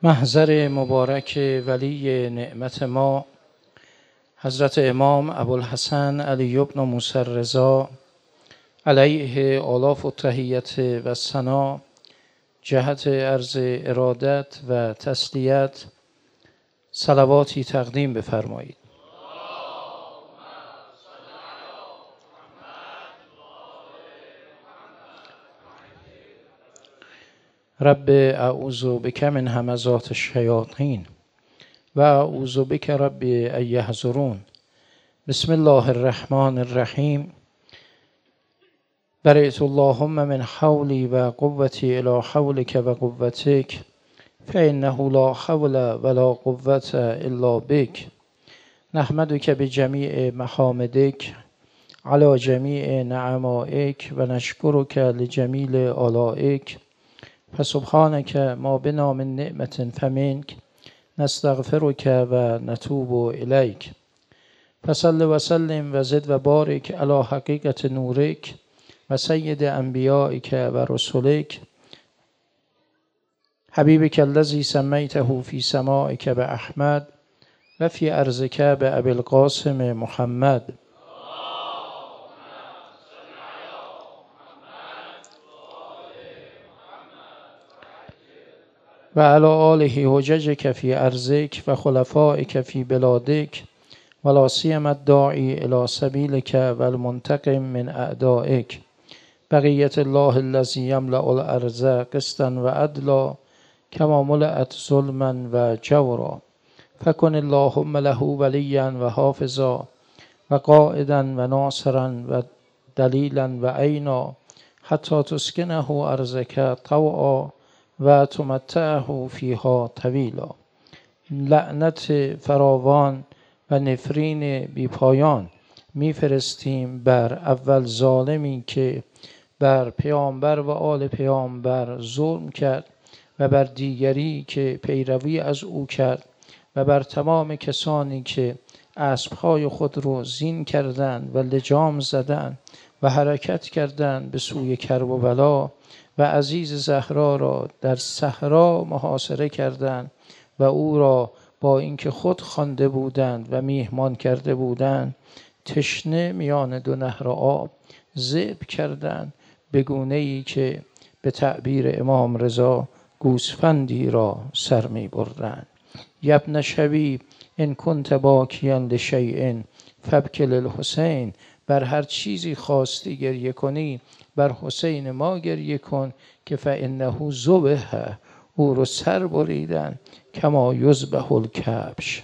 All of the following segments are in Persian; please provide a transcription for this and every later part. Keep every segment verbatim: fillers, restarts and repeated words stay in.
محضر مبارک ولی نعمت ما حضرت امام ابوالحسن علی بن موسی الرضا علیه آلاف التحیت و ثنا جهت عرض ارادت و تسلیت صلواتی تقدیم بفرمایید. رب اعوذ بک من همزات الشیاطین و اعوذ بک رب ان یحضرون. بسم الله الرحمن الرحیم. برئت اللهم من حولی و قوتی الی حولک و قوتک فانه لا حول ولا قوة الا بک. نحمدک بجمیع محامدک علی جمیع نعمائک و نشکرک لجمیل آلائک. فسبحانک ما بنا من نعمة فمنک نستغفرک و نتوب الیک. فصل و سلم و زد و بارک علی حقیقت نورک و سید انبیائک و رسولک حبیبک الذی سمیته فی سمائک باحمد و فی ارضک بابی القاسم محمد. و علی آله حججک فی ارضک و خلفائک فی بلادک ولا سیما الداعی الی سبیلک و المنتقم من اعدائک. بقیت الله الذی یملأ الارض قسطا و عدلا کما ملأت ظلما و جورا. فکن اللهم له ولیا و حافظا و قائدا و ناصرا و دلیلا و عینا حتی تسکنه ارضک طوعا و تمتعه فیها طویلا. لعنت فراوان و نفرین بی پایان میفرستیم بر اول ظالمی که بر پیامبر و آل پیامبر ظلم کرد و بر دیگری که پیروی از او کرد و بر تمام کسانی که اسبهای خود را زین کردند و لجام زدند و حرکت کردند به سوی کرب و بلا و عزیز زهرا را در صحرا محاصره کردند و او را با اینکه خود خوانده بودند و میهمان کرده بودند تشنه میان دو نهر آب ذبح کردند به گونه‌ای که به تعبیر امام رضا گوسفندی را سر می بردند. یبن شبیب ان کنت باکیا لشیء فابکی للحسین. بر هر چیزی خواستی گریه کنی بر حسین ما گریه کن که فانه ذبح، او رو سر بریدن کما یذبح الکبش،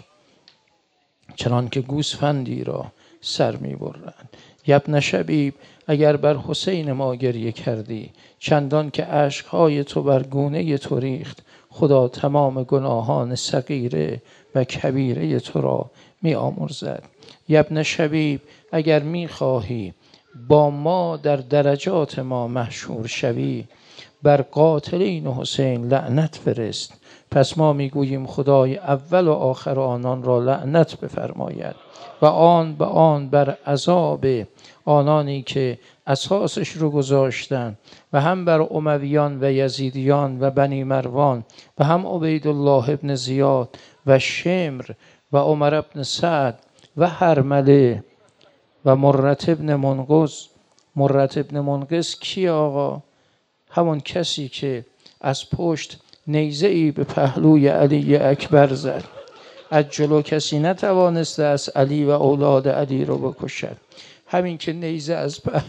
چنان که گوسفندی را سر می برند. یبن شبیب اگر بر حسین ما گریه کردی چندان که اشکهای تو بر گونه تو ریخت خدا تمام گناهان صغیره و کبیره تو را می آمرزد. یبن شبیب اگر می خواهی با ما در درجات ما محشور شوی بر قاتلین حسین لعنت فرست. پس ما میگوییم خدای اول و آخر آنان را لعنت بفرماید و آن به آن بر عذاب آنانی که اساسش رو گذاشتن و هم بر امویان و یزیدیان و بنی مروان و هم عبیدالله ابن زیاد و شمر و عمر ابن سعد و هرمله و مرت ابن منقذ. مرت ابن منقذ کی آقا؟ همون کسی که از پشت نیزه ای به پهلوی علی اکبر زد. از جلو کسی نتوانسته از علی و اولاد علی رو بکشد. همین که نیزه از پهلو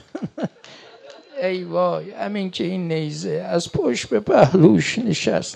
ای وای، همین که این نیزه از پشت به پهلوش نشست.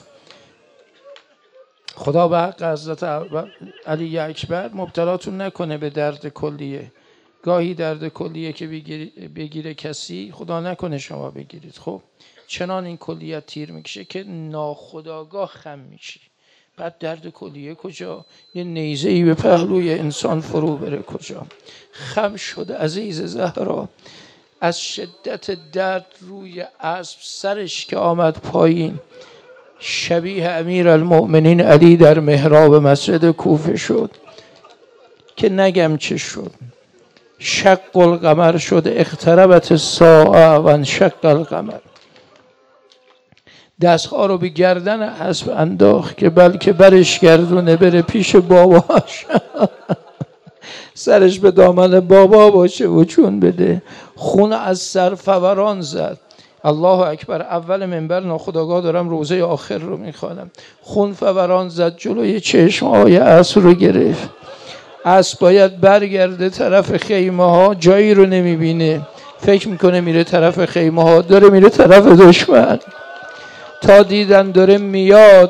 خدا به حق حضرت علی اکبر مبتلاتون نکنه به درد کلیه. گاهی درد کلیه که بگیره, بگیره کسی، خدا نکنه شما بگیرید. خب چنان این کلیت تیر میکشه که ناخودآگاه خم میشی. بعد درد کلیه کجا؟ یه نیزه ای به پهلوی انسان فرو بره کجا؟ خم شده عزیز زهرا از شدت درد روی اسب سرش که آمد پایین شبیه امیر المؤمنین علی در محراب مسجد کوفه شد که نگم چه شد. شق القمر شد، اقتربت الساعه و انشق القمر. دستها رو به گردن اسب انداخت که بلکه برش گردونه بره پیش باباش سرش به دامن بابا باشه و چون بده. خون از سر فوران زد. الله اکبر. اول منبر ناخودآگاه دارم روزه آخر رو میخوانم. خون فوران زد، جلوی چشم‌های اسب رو گرفت. اسب باید برگرده طرف خیمه ها، جایی رو نمیبینه، فکر میکنه میره طرف خیمه ها، داره میره طرف دشمن. تا دیدن داره میاد.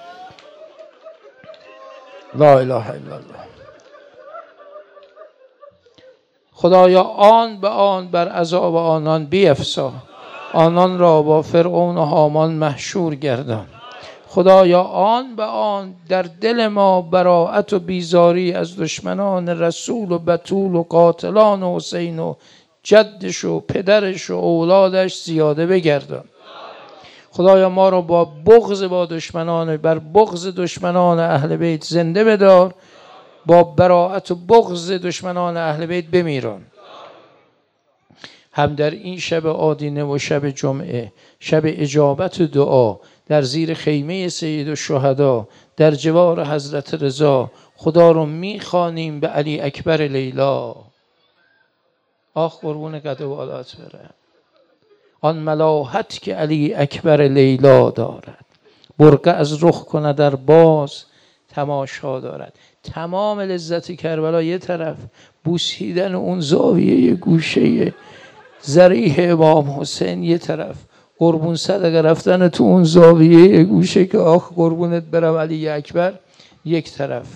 لا اله الا الله. خدایا آن به آن بر عذاب آنان بیفزا، آنان را با فرعون و هامان محشور گردان. خدایا آن به آن در دل ما براءت و بیزاری از دشمنان رسول و بتول و قاتلان و حسین و جدش و پدرش و اولادش زیاده بگردان. خدایا ما را با بغض با دشمنان بر بغض دشمنان اهل بیت زنده بدار، با براءت و بغض دشمنان اهل بیت بمیران. هم در این شب آدینه و شب جمعه، شب اجابت دعا، در زیر خیمه سید الشهدا در جوار حضرت رضا خدا رو میخوانیم به علی اکبر لیلا. آخ قربون قد و بالات بره. آن ملاحت که علی اکبر لیلا دارد، برقه از رخ کنه در باز تماشا دارد. تمام لذت کربلا یه طرف، بوسیدن اون زاویه گوشه ضریح امام حسین یه طرف، قربون صدقه رفتن تو اون زاویه گوشه که آخ قربونت برم علی اکبر یک طرف.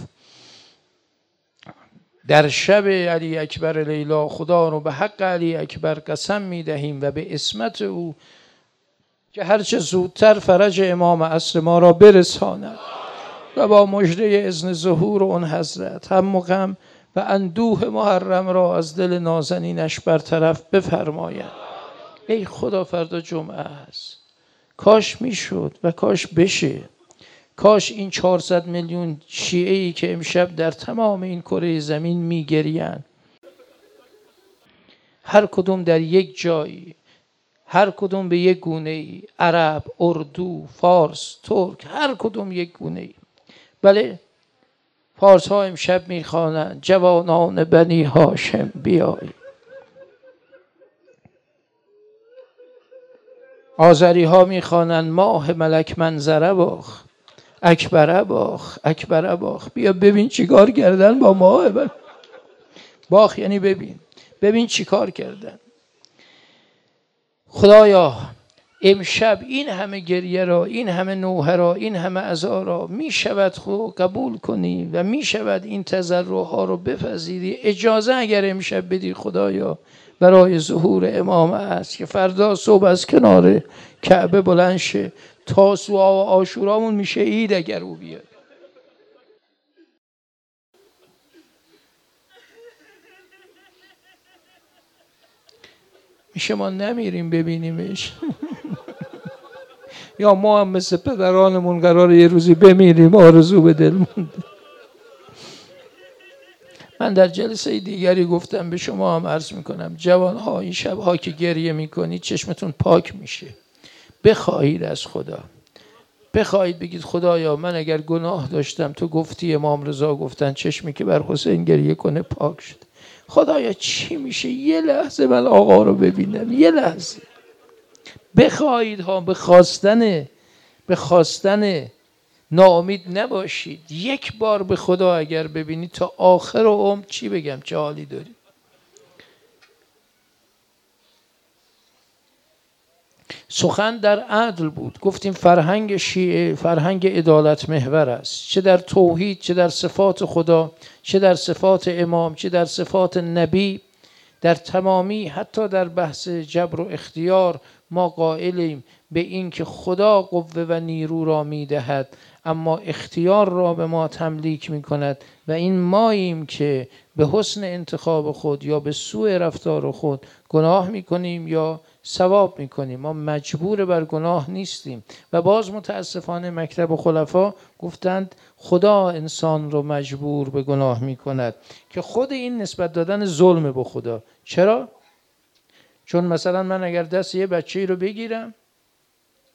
در شب علی اکبر لیلا خدا رو به حق علی اکبر قسم می دهیم و به عصمت او که هرچه زودتر فرج امام عصر ما را برساند و با مژده اذن ظهور اون حضرت هم مقام و اندوه محرم را از دل نازنینش برطرف بفرماید. ای خدا فردا جمعه است، کاش میشد و کاش بشه. کاش این چهارصد میلیون شیعه‌ای که امشب در تمام این کره زمین میگریند، هر کدوم در یک جایی، هر کدوم به یک گونه ای، عرب، اردو، فارس، ترک، هر کدوم یک گونه ای. بله فارس ها امشب میخوانند جوانان بنی هاشم بیایی. آذری ها میخوانند ماه ملک منظره باخ، اکبره باخ، اکبره باخ. بیا ببین چی کار کردن با ماه من. باخ یعنی ببین، ببین چی کار کردن. خدایا امشب این همه گریه را، این همه نوحه را، این همه عزا را می شود خود قبول کنی و می شود این تضرعها رو بپذیری. اجازه اگر امشب بدی خدایا برای ظهور امام است که فردا صبح از کنار کعبه بلند شه، تاسوعا و عاشورامون میشه عید اگر او بیاد. میشه ما نمیریم ببینیمش یا ما هم مثل پدرانمون قراره یه روزی بمیریم، آرزو به دل مونده. من در جلسه دیگری گفتم، به شما هم عرض میکنم، جوانها این شبها که گریه میکنید چشمتون پاک میشه. بخواهید از خدا، بخواهید بگید خدایا من اگر گناه داشتم، تو گفتی امام رضا گفتن چشمی که بر حسین گریه کنه پاک شد. خدایا چی میشه یه لحظه من آقا رو ببینم، یه لحظه. بخواهید ها، به خواستن به خواستن ناامید نباشید. یک بار به خدا اگر ببینید تا آخر عمر چی بگم چه حالی داری. سخن در عدل بود. گفتیم فرهنگ شیعه فرهنگ عدالت محور است، چه در توحید، چه در صفات خدا، چه در صفات امام، چه در صفات نبی. در تمامی، حتی در بحث جبر و اختیار ما قائلیم به این که خدا قوه و نیرو را میدهد اما اختیار را به ما تملیک می کند و این ماییم که به حسن انتخاب خود یا به سوء رفتار خود گناه می کنیم یا ثواب می کنیم. ما مجبور بر گناه نیستیم. و باز متاسفانه مکتب خلفا گفتند خدا انسان رو مجبور به گناه می کند، که خود این نسبت دادن ظلم به خدا. چرا؟ چون مثلا من اگر دست یه بچه‌ای رو بگیرم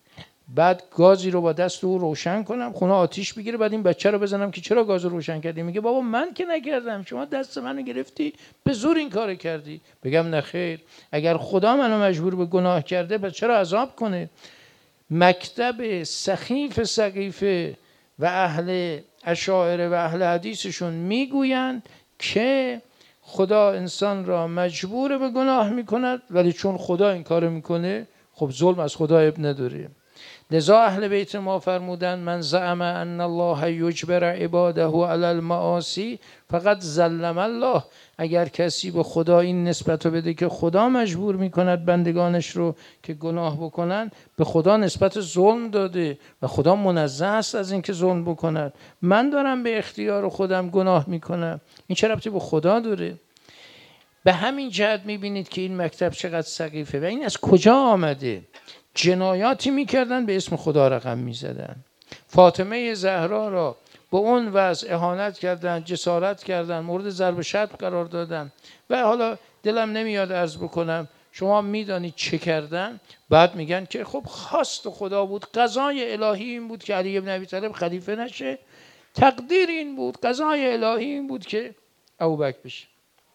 بعد گازی رو با دست او روشن کنم، خونه آتیش بگیره، بعد این بچه رو بزنم که چرا گاز رو روشن کردی؟ میگه بابا من که نکردم، شما دست منو گرفتی به زور این کارو کردی. بگم نه خیر، اگر خدا منو مجبور به گناه کرده پس چرا عذاب کنه؟ مکتب سخیف سقیفه و اهل اشاعره و اهل حدیثشون میگویند که خدا انسان را مجبور به گناه میکند، ولی چون خدا این کارو میکنه خب ظلم از خدا اب نداره. لذا اهل بیت ما فرمودن من زعم ان الله یجبر عباده علی المعاصی فقط ظلم الله. اگر کسی به خدا این نسبت رو بده که خدا مجبور میکند بندگانش رو که گناه بکنن، به خدا نسبت ظلم داده و خدا منزه است از اینکه ظلم بکند. من دارم به اختیار خودم گناه میکنم، این چه ربطی به خدا داره؟ به همین جهت میبینید که این مکتب چقدر سقیفه و این از کجا آمده. جنایاتی میکردن به اسم خدا رقم میزدن. فاطمه زهرا را به اون وضع اهانت کردن، جسارت کردن، مورد ضرب شتم قرار دادن و حالا دلم نمیاد عرض بکنم، شما میدانید چه کردن. بعد میگن که خب خواست خدا بود، قضای الهی این بود که علی بن ابی طالب خلیفه نشه، تقدیر این بود، قضای الهی این بود که ابوبکر بشه.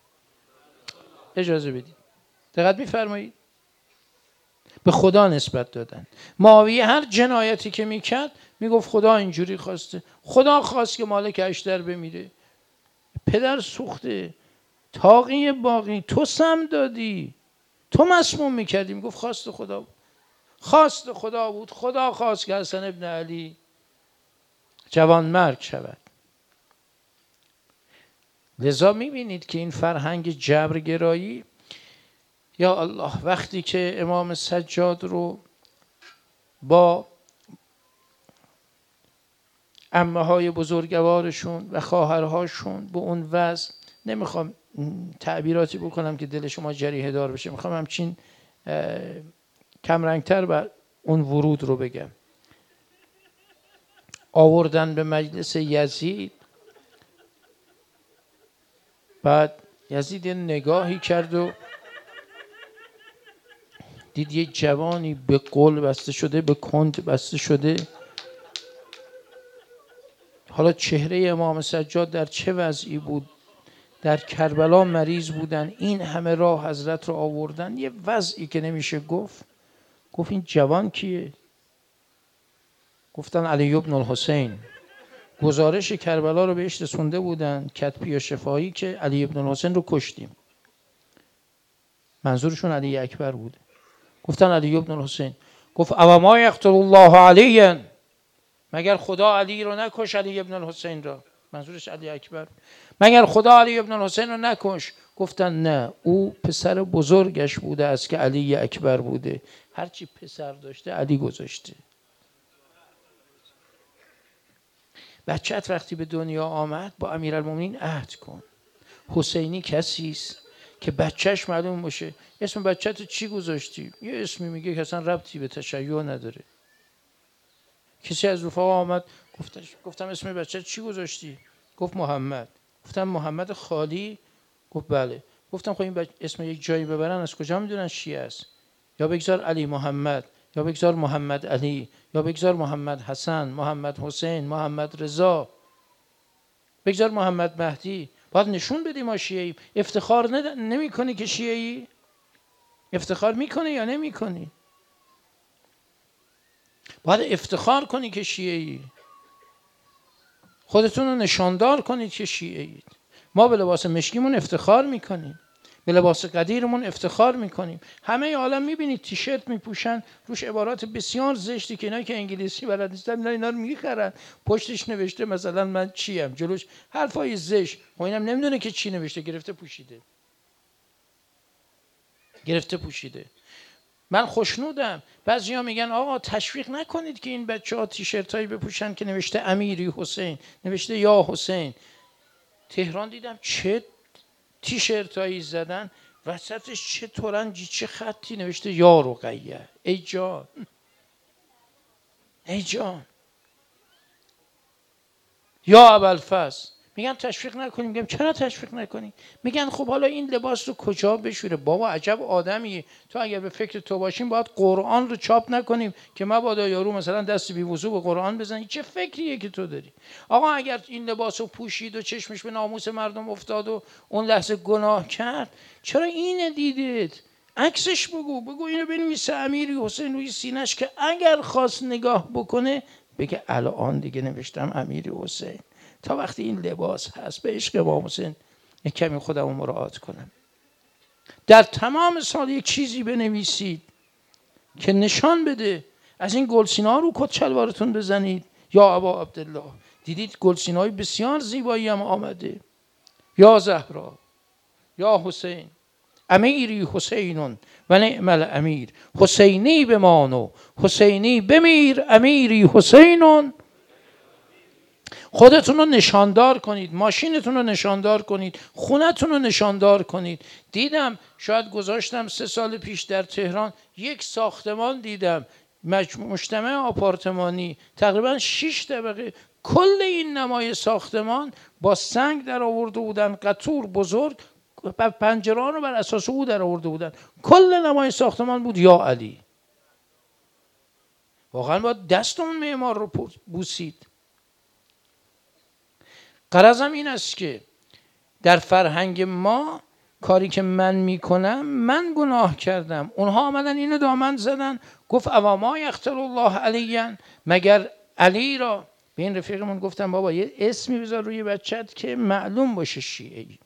اجازه بدید، دقت میفرمایید، به خدا نسبت دادن. معاویه هر جنایتی که میکرد میگفت خدا اینجوری خواسته، خدا خواست که مالک اشتر بمیره. پدر سوخته، تاقی باقی، تو سم دادی، تو مسموم میکردی. میگفت خواست خدا بود، خواست خدا بود، خدا خواست که حسن ابن علی جوان مرگ شود. لذا میبینید که این فرهنگ جبرگرایی، یا الله، وقتی که امام سجاد رو با عمه های بزرگوارشون و خواهرهاشون به اون وضع، نمیخوام تعبیراتی بکنم که دل شما جریحه دار بشه، میخوام همچین کمرنگتر بر اون ورود رو بگم. آوردن به مجلس یزید، بعد یزید نگاهی کرد و دید یه جوانی به قل بسته شده، به کند بسته شده. حالا چهره امام سجاد در چه وضعی بود؟ در کربلا مریض بودن، این همه راه حضرت رو آوردن، یه وضعی که نمیشه گفت. گفت این جوان کیه؟ گفتن علی بن الحسین. گزارش کربلا رو بهش رسونده بودن کتبی و شفاهی که علی بن الحسین رو کشتیم. منظورشون علی اکبر بوده. گفتن علی بن الحسین. گفت او ما یقتل الله علی، مگر خدا علی رو نکش، علی بن الحسین را. منظورش علی اکبر. مگر خدا علی بن الحسین رو نکش؟ گفتن نه، او پسر بزرگش بوده است که علی اکبر بوده، هرچی پسر داشته علی گذاشته. بچه‌ت وقتی به دنیا آمد با امیرالمومنین عهد کن. حسینی کسی است که بچهش معلوم باشه. اسم بچه‌تو چی گذاشتی؟ یه اسمی میگه که اصلا ربطی به تشیع نداره. کسی از رفقا آمد گفتش، گفتم اسم بچه‌ت چی گذاشتی؟ گفت محمد. گفتم محمد خالی؟ گفت بله. گفتم خب این بچه اسم یک جایی ببرن از کجا میدونن شیعه است؟ یا بگذار علی محمد، یا بگذار محمد علی، یا بگذار محمد حسن، محمد حسین، محمد رضا، بگذار محمد مهدی. باید نشون بدیم ما شیعه‌ایم. افتخار نمی کنی که شیعه‌ای؟ افتخار میکنی یا نمی کنی؟ باید افتخار کنی که شیعه‌ای. خودتون رو نشاندار کنید که شیعه‌اید. ما به لباس مشکیمون افتخار میکنیم، به لباس قدیرمون افتخار میکنیم. همه عالم میبینید تیشرت میپوشن روش عبارات بسیار زشتی که اینا که انگلیسی بلد نیستن اینا اینا رو میخرن، پشتش نوشته مثلا من چیم، جلوش حرفای زشت. خب اینم نمیدونه که چی نوشته، گرفته پوشیده گرفته پوشیده. من خوشنودم. بعضیا میگن آقا تشویق نکنید که این بچه‌ها تیشرتایی بپوشن که نوشته امیری حسین، نوشته یا حسین. تهران دیدم چه تیشرتایی زدن، وسطش چه ترنجی، چه خطی نوشته یا رقیه. ای جان، ای جان، یا ابوالفضل. میگن تشویق نکنیم. میگم چرا تشویق نکنیم؟ میگن خب حالا این لباس رو کجا بشوره؟ بابا عجب آدمی تو، اگر به فکر تو باشیم باید قرآن رو چاپ نکنیم که مبادا یارو مثلا دست بی وضو به قرآن بزنی. چه فکریه که تو داری؟ آقا اگر این لباس رو پوشید و چشمش به ناموس مردم افتاد و اون لحظه گناه کرد، چرا اینو دیدید؟ عکسش بگو، بگو اینو بنویسه امیری حسین روی سینه‌اش که اگر خواست نگاه بکنه بگه الان دیگه نوشتم امیری حسین، تا وقتی این لباس هست به عشق امام حسین یک کمی خودم رو مراعات کنم. در تمام سال یک چیزی بنویسید که نشان بده. از این گلسینا رو کت شلوارتون بزنید. یا ابا عبدالله، دیدید گلسینای بسیار زیبایی هم آمده. یا زهرا، یا حسین، امیری حسینون و نعم الامیر، حسینی بمانو حسینی بمیر، امیری حسینون. خودتون رو نشاندار کنید، ماشینتون رو نشاندار کنید، خونتون رو نشاندار کنید. دیدم شاید گذاشتم سه سال پیش در تهران یک ساختمان دیدم، مجتمع آپارتمانی تقریبا شش طبقه، کل این نمای ساختمان با سنگ در آورده بودن، قطور بزرگ، پنجره رو بر اساس او در آورده بودن. کل نمای ساختمان بود یا علی. واقعا باید دست اون معمار رو بوسید. غرضم این است که در فرهنگ ما کاری که من میکنم، من گناه کردم، اونها آمدن اینو دامن زدن، گفت اوا ما یقتل الله علیاً، مگر علی را. به این رفیقمون گفتم بابا یه اسمی بذار روی بچت که معلوم باشه شیعه‌ای.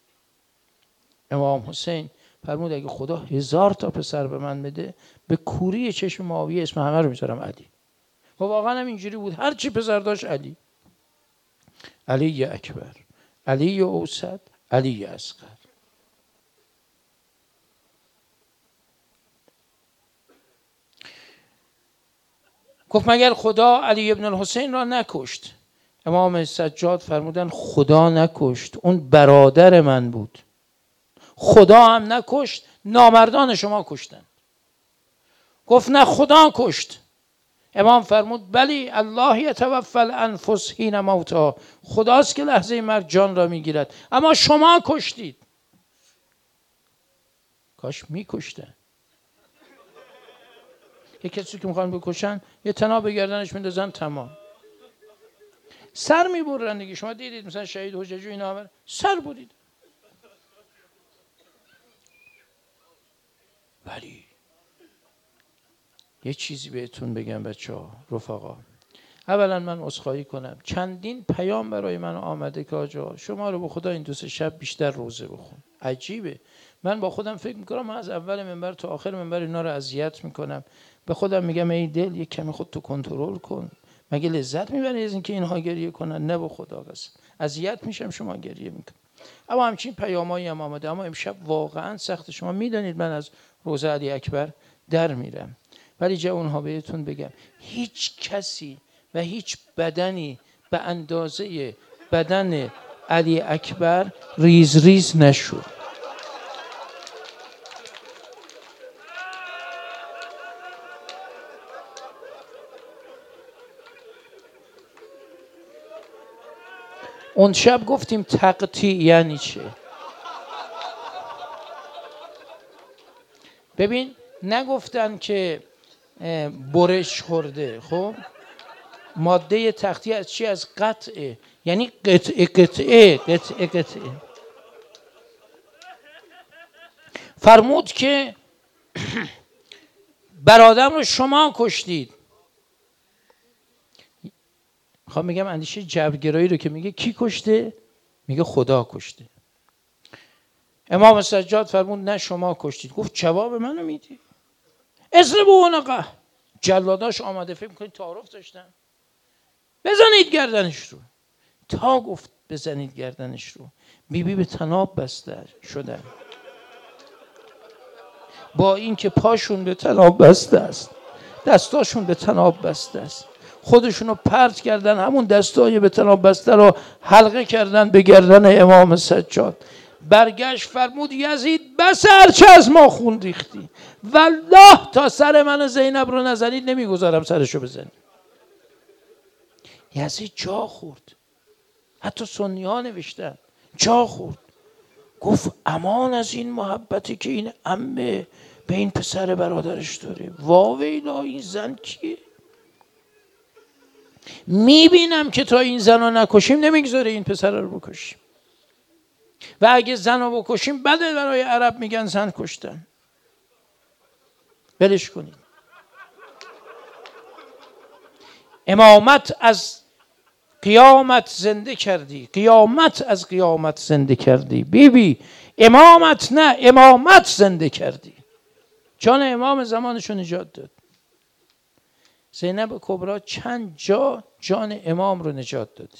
امام حسین فرمود اگه خدا هزار تا پسر به من بده، به کوری چشم معاویه اسم همه رو میذارم علی. و واقعا هم اینجوری بود، هر چی پسر داشت علی. علی اکبر، علی اوسط، علی اصغر. گفت مگر خدا علی ابن الحسین را نکشت؟ امام سجاد فرمودن خدا نکشت، اون برادر من بود. خدا هم نکشت، نامردان شما کشتن. گفت نه خدا کشت. امام فرمود بلی الله یتوفی الانفس حین موتها، خداست که لحظه مرگ جان را میگیرد، اما شما کشتید. کاش میکشتن. یه کسی که میخوان بکشن یه طناب به گردنش میندازن تمام. سر میبرن دیگه. شما دیدید مثلا شهید حججی اینا هم سر برید. ولی یه چیزی بهتون بگم بچه‌ها، رفقا. اولا من عذرخواهی کنم، چندین پیام برای من آمده که آجا شما رو به خدا این دو سه شب بیشتر روزه بخون. عجیبه. من با خودم فکر میکنم من از اول منبر تا آخر منبر اینا رو اذیت میکنم. به خودم میگم ای دل یک کمی خودتو کنترل کن. مگه لذت میبری از اینکه اینها گریه کنن؟ نه به خدا قسم. اذیت میشم شما گریه میکنید. اما همچین پیامایی هم آمده. اما امشب واقعا سخت. شما میدونید من از روزه علی اکبر در میرم. ولی جا اونها بهتون بگم هیچ کسی و هیچ بدنی به اندازه بدن علی اکبر ریز ریز نشد. اون شب گفتیم تقطیع یعنی چه؟ ببین نگفتن که برش خورده. خب ماده تقطیع از چی؟ از قطعه، یعنی قطعه قطعه قطعه قطعه. فرمود که برادرم رو شما کشتید. میخوام میگم اندیشه جبرگرایی رو که میگه کی کشته؟ میگه خدا کشته. امام سجاد فرمود نه شما کشتید. گفت جواب منو میدی؟ اضربوا عنقه. جلاداش آمده، فکر میکنید تعارف داشتن؟ بزنید گردنش رو. تا گفت بزنید گردنش رو، بی بی به طناب بسته شدن. با اینکه پاشون به طناب بسته است، دستاشون به طناب بسته است، خودشون رو پرت کردن، همون دستای به طناب بسته رو حلقه کردن به گردن امام سجاد. برگشت فرمود یزید بس هرچه از ما خون ریختی، والله تا سر من زینب رو نزنید نمیگذارم سرشو بزنید. یزید جا خورد. حتی سنی ها نوشتن. جا خورد، گفت امان از این محبتی که این عمه به این پسر برادرش داره. واویلا این زن کیه؟ میبینم که تا این زن رو نکشیم نمیگذاره این پسر رو بکشیم، و اگه زن رو بکشیم بده برای عرب میگن زن کشتن، بلش کنید. امامت از قیامت زنده کردی، قیامت از قیامت زنده کردی. بی بی امامت نه، امامت زنده کردی. جان امام زمانشو نجات داد. زینب کبرا چند جا جان امام رو نجات داد.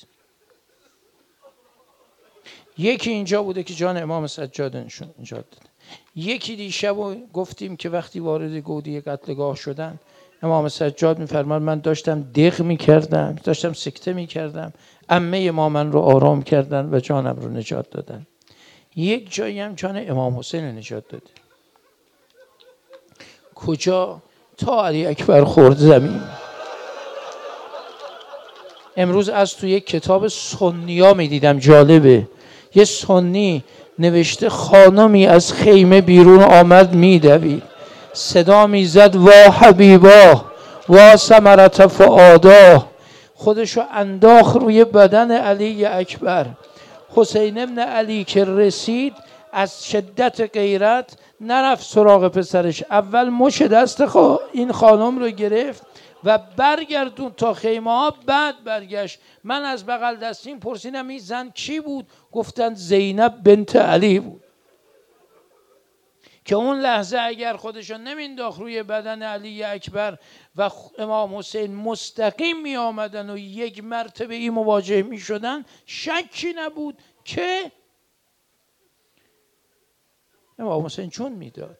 یکی اینجا بوده که جان امام سجاد نجات داد. یکی دیشب گفتیم که وقتی وارد گودی قتلگاه شدن، امام سجاد میفرماد من داشتم دق میکردم، داشتم سکته میکردم، عمه ما من رو آرام کردن و جانم رو نجات دادن. یک جایی هم جان امام حسین نجات داده. کجا؟ تا علی اکبر خورد زمین. امروز از تو یک کتاب سنیا میدیدم، جالبه، یه سنی نوشته خانمی از خیمه بیرون آمد میدوید، صدا میزد وا حبیبا وا ثمرة فؤادا. خودشو انداخت روی بدن علی اکبر. حسین ابن علی که رسید از شدت غیرت نرفت سراغ پسرش، اول مچ دست خوا... این خانم رو گرفت و برگردون تا خیمه ها، بعد برگشت. من از بغل دستیم پرسیدم این زن کی بود؟ گفتن زینب بنت علی بود. که اون لحظه اگر خودشو نمینداخت روی بدن علی اکبر و امام حسین مستقیم می آمدن و یک مرتبه ای مواجه می شدن، شکی نبود که امام حسین چون میداد.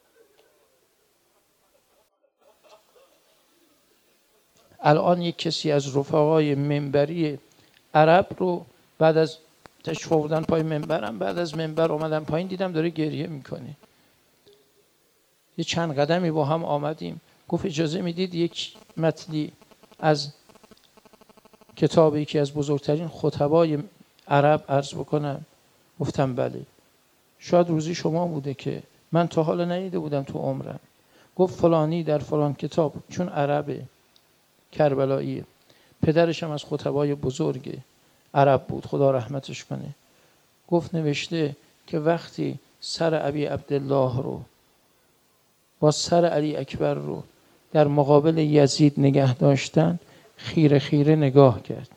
الان یک کسی از رفقای منبری عرب رو بعد از تشریف آوردن پای منبرم، بعد از منبر اومدم پایین دیدم داره گریه میکنه. یه چند قدمی با هم آمدیم، گفت اجازه میدید یک متنی از کتاب یکی از بزرگترین خطبای عرب عرض بکنم؟ گفتم بله. شاید روزی شما بوده که من تا حالا ندیده بودم تو عمرم. گفت فلانی در فلان کتاب، چون عربه، کربلاییه، پدرش هم از خطبای بزرگ عرب بود، خدا رحمتش کنه، گفت نوشته که وقتی سر ابی عبدالله رو با سر علی اکبر رو در مقابل یزید نگه داشتن، خیره خیره نگاه کرد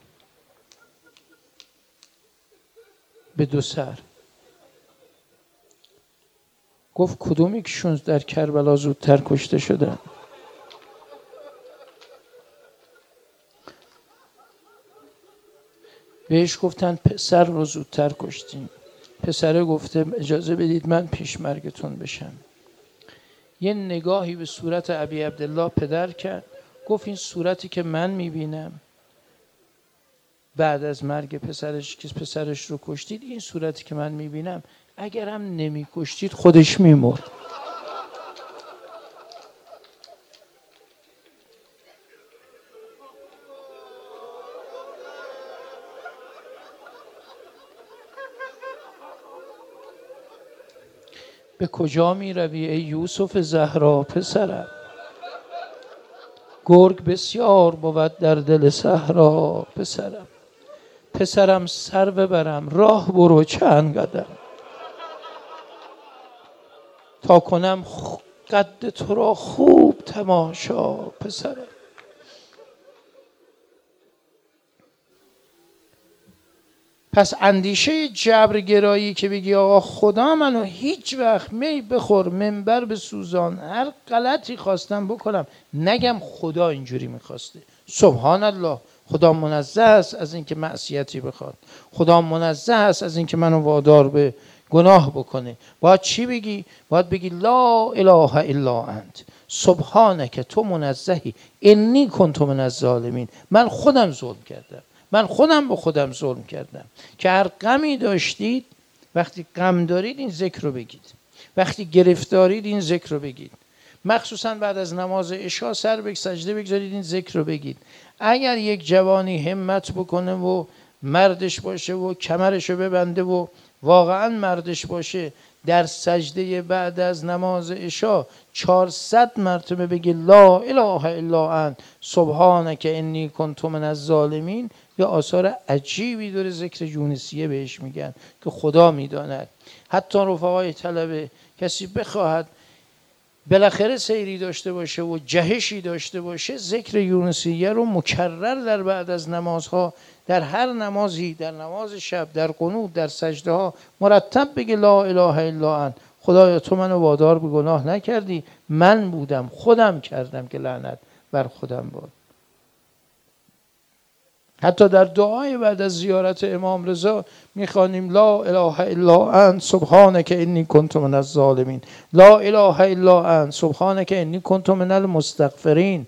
به دو سر. گفت کدوم یکشون در کربلا زودتر کشته شدن؟ بهش گفتن پسر رو زودتر کشتیم. پسره گفته اجازه بدید من پیشمرگتون بشم. یه نگاهی به صورت ابی عبدالله پدر کرد، گفت این صورتی که من میبینم بعد از مرگ پسرش که پسرش رو کشتید، این صورتی که من میبینم اگرم نمی کشتید خودش میمرد. به کجا می روی ای یوسف زهرا پسرم؟ گرگ بسیار بود در دل صحرا پسرم. پسرم سر ببرم راه برو چند قدم، تا کنم قد تو را خوب تماشا پسرم. پس اندیشه جبرگرایی که بگی آقا خدا منو هیچ وقت می بخور، منبر به سوزان، هر غلطی خواستم بکنم نگم خدا اینجوری میخواسته. سبحان الله، خدا منزه است از اینکه معصیتی بخواد، خدا منزه است از اینکه منو وادار به گناه بکنه. باید چی بگی؟ باید بگی لا اله الا انت سبحانک، تو منزهی، انی کنت من الظالمین، من خودم ظلم کردم، من خودم به خودم ظلم کردم. که هر غمی داشتید، وقتی غم دارید این ذکر رو بگید، وقتی گرفتارید این ذکر رو بگید، مخصوصا بعد از نماز عشا سر به سجده بگذارید این ذکر رو بگید. اگر یک جوانی همت بکنه و مردش باشه و کمرشو ببنده و واقعا مردش باشه، در سجده بعد از نماز عشا چهارصد مرتبه بگه لا اله الا انت سبحانک انی کنت من الظالمین. یا آثار عجیبی داره ذکر یونسیه بهش میگن که خدا میداند. حتی رفقای طلبه کسی بخواهد بالاخره سیری داشته باشه و جهشی داشته باشه، ذکر یونسیه رو مکرر در بعد از نمازها، در هر نمازی، در نماز شب، در قنوت، در سجده ها مرتب بگه لا اله الا انت، خدایا تو منو وادار به گناه نکردی، من بودم، خودم کردم که لعنت بر خودم باد. حتی در دعای بعد از زیارت امام رضا میخوانیم لا اله الا انت سبحانک انی کنت من الظالمین، لا اله الا انت سبحانک انی کنت من المستغفرین.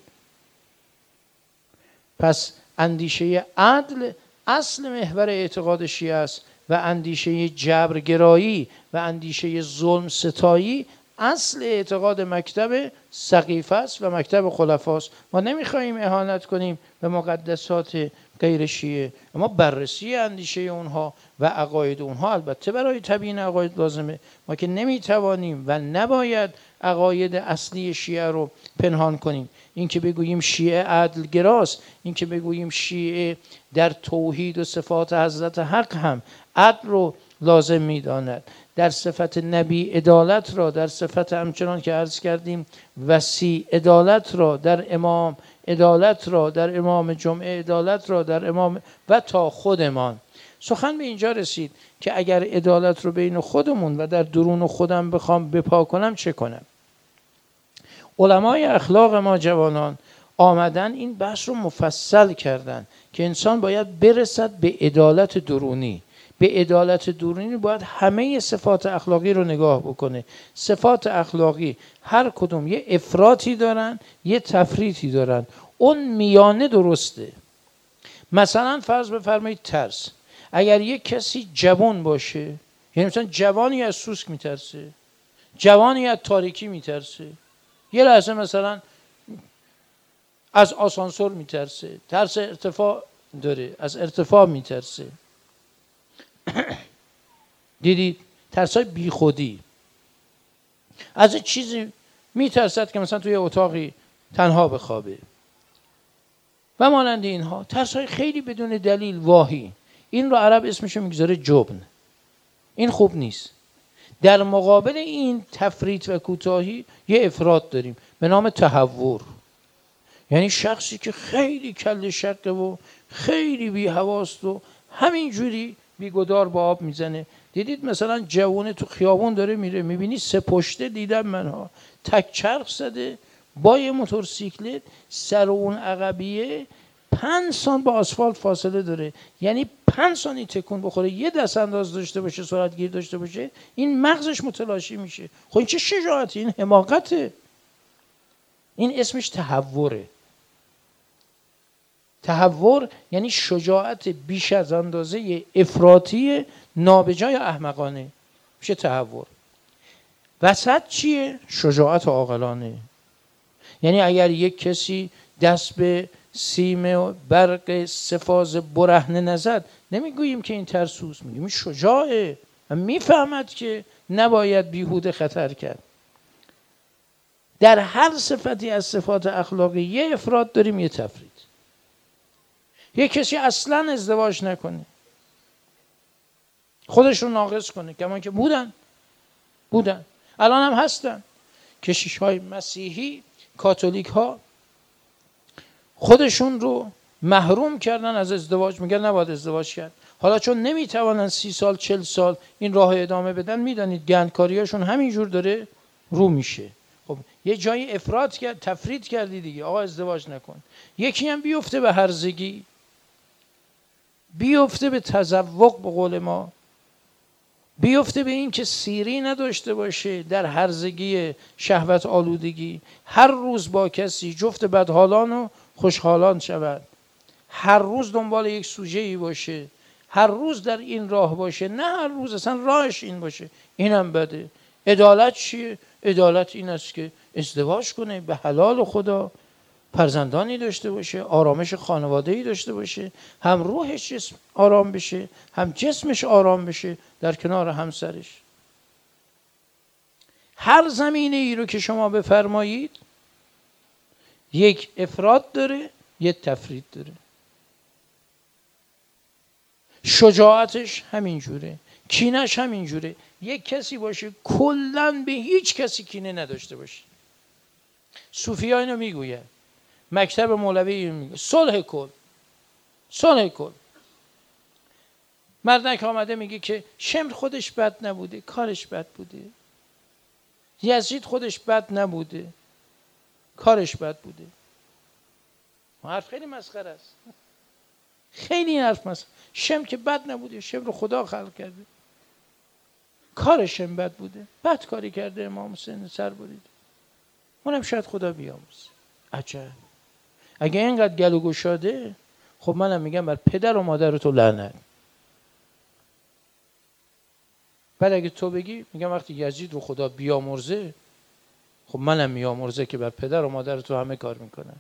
پس اندیشه عدل اصل محور اعتقاد شیعه است و اندیشه جبرگرایی و اندیشه ظلم ستایی اصل اعتقاد مکتب سقیفه است و مکتب خلفاست. ما نمیخواهیم اهانت کنیم به مقدسات غیر شیعه، اما بررسی اندیشه اونها و عقاید اونها البته برای تبیین عقاید لازمه. ما که نمیتوانیم و نباید عقاید اصلی شیعه رو پنهان کنیم. این که بگوییم شیعه عدلگراست، این که بگوییم شیعه در توحید و صفات حضرت حق هم عدل رو لازم میداند، در صفت نبی عدالت را، در صفت همچنان که عرض کردیم وسیع عدالت را، در امام عدالت را، در امام جمعه عدالت را، در امام و تا خودمان. سخن به اینجا رسید که اگر عدالت رو بین خودمون و در درون خودم بخوام بپا کنم چه کنم؟ علمای اخلاق ما جوانان آمدن این بحث رو مفصل کردن که انسان باید برسد به عدالت درونی. به عدالت درونی باید همه صفات اخلاقی رو نگاه بکنه. صفات اخلاقی هر کدوم یه افراطی دارن، یه تفریطی دارن، اون میانه درسته. مثلا فرض بفرمایید ترس. اگر یک کسی جوان باشه، یعنی مثلا جوانی از سوسک میترسه، جوانی از تاریکی میترسه، یه لحظه مثلا از آسانسور میترسه، ترس ارتفاع داره، از ارتفاع میترسه. دیدید ترسای بی خودی، از چیزی میترسد که مثلا توی اتاقی تنها بخوابه و مانند اینها. ترسای خیلی بدون دلیل واهی. این رو عرب اسمشو میگذاره جبن. این خوب نیست. در مقابل این تفریط و کوتاهی یه افراط داریم به نام تهور. یعنی شخصی که خیلی کله شقه و خیلی بی حواست و همینجوری بیگدار با آب میزنه. دیدید مثلا جوونه تو خیابون داره میره، میبینی سه پشته، دیدم منها، تک چرخ زده با یه موتورسیکلت، سر اون عقبیه پنج سانت با آسفالت فاصله داره، یعنی پنج ثانیه تکون بخوره، یه دست انداز داشته باشه، سرعت گیر داشته باشه، این مغزش متلاشی میشه. خب این چه شجاعتی، این حماقته. این اسمش تهوره. تهور یعنی شجاعت بیش از اندازه افراطی نابجای احمقانه، میشه تهور. وسط چیه؟ شجاعت عاقلانه. یعنی اگر یک کسی دست به سیم و برق سفاز برهنه نزد، نمیگوییم که این ترسوست، میگیم شجاعه، میفهمد که نباید بیهوده خطر کرد. در هر صفتی از صفات اخلاقی یه افراط داریم، یه تفرید. یه کسی اصلا ازدواج نکنه، خودش رو ناقص کنه، کما که بودن بودن الان هم هستن کشیش های مسیحی، کاتولیک ها خودشون رو محروم کردن از ازدواج، میگن نباید ازدواج کرد. حالا چون نمیتوانن سی سال چل سال این راه ادامه بدن، میدانید گندکاریاشون همینجور داره رو میشه. خب یه جایی افراط کرد، تفرید کردی دیگه، آقا ازدواج نکن. یکی هم بیفته به هرزگی، بیفته به تذوق، به قول ما بیفته به این که سیری نداشته باشه در هرزگی شهوت آلودگی، هر روز با کسی جفت بدحالان و خوشحالان شود، هر روز دنبال یک سوژه‌ای باشه، هر روز در این راه باشه، نه هر روز اصلا راهش این باشه، اینم بده. عدالت چیه؟ عدالت این است که ازدواج کنه به حلال خدا فرزندانی داشته باشه، آرامش خانواده‌ای داشته باشه، هم روحش جسم آرام بشه، هم جسمش آرام بشه در کنار همسرش. هر زمینه ای رو که شما بفرمایید یک افراد داره، یک تفرید داره. شجاعتش همینجوره، کینش همینجوره. یک کسی باشه کلاً به هیچ کسی کینه نداشته باشه. صوفی‌ها اینو میگوید، مکتب مولوی میگه صلح کن، صلح کن. مردک آمده میگه که شمر خودش بد نبوده، کارش بد بوده. یزید خودش بد نبوده، کارش بد بوده. حرف خیلی مسخره است، خیلی این حرف مسخره. شمر که بد نبوده، شمر رو خدا خلق کرده، کارش هم بد بوده، بد کاری کرده، امام حسین سر بریده، اونم شاید خدا بیامرزه. عجب، اگه اینقدر گلو گشاده، خب منم میگم بر پدر و مادر تو لعنت. بعد اگه تو بگی، میگم وقتی یزید رو خدا بیامرزه، خب منم میامرزه که بر پدر و مادر تو همه کار میکنن.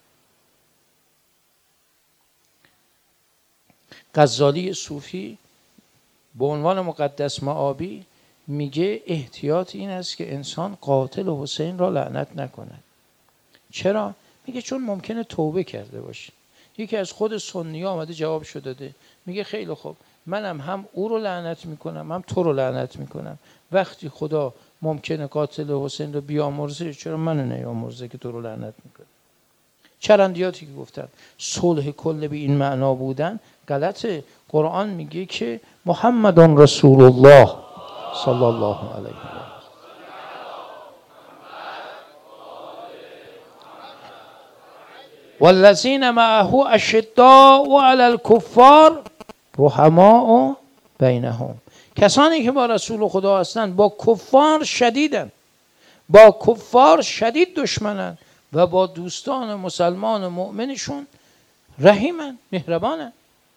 غزالی صوفی به عنوان مقدس معابی میگه احتیاط این است که انسان قاتل حسین را لعنت نکند. چرا؟ میگه چون ممکنه توبه کرده باشه. یکی از خود سنی آمده جوابشو داده، میگه خیلی خوب، منم هم او رو لعنت میکنم هم تو رو لعنت میکنم. وقتی خدا ممکنه قاتل حسین رو بیامرزه، چرا منو نیامرزه که تو رو لعنت میکنه؟ چرندیاتی که گفتن صلح کل به این معنا بودن غلطه. قرآن میگه که محمد رسول الله صلی الله علیه و والذین معه اشداء علی الکفار رحماء بینهم. کسانی که با رسول خدا هستند با کفار شدیدن، با کفار شدید دشمنن و با دوستان مسلمان و مؤمنشون رحیمن، مهربانن.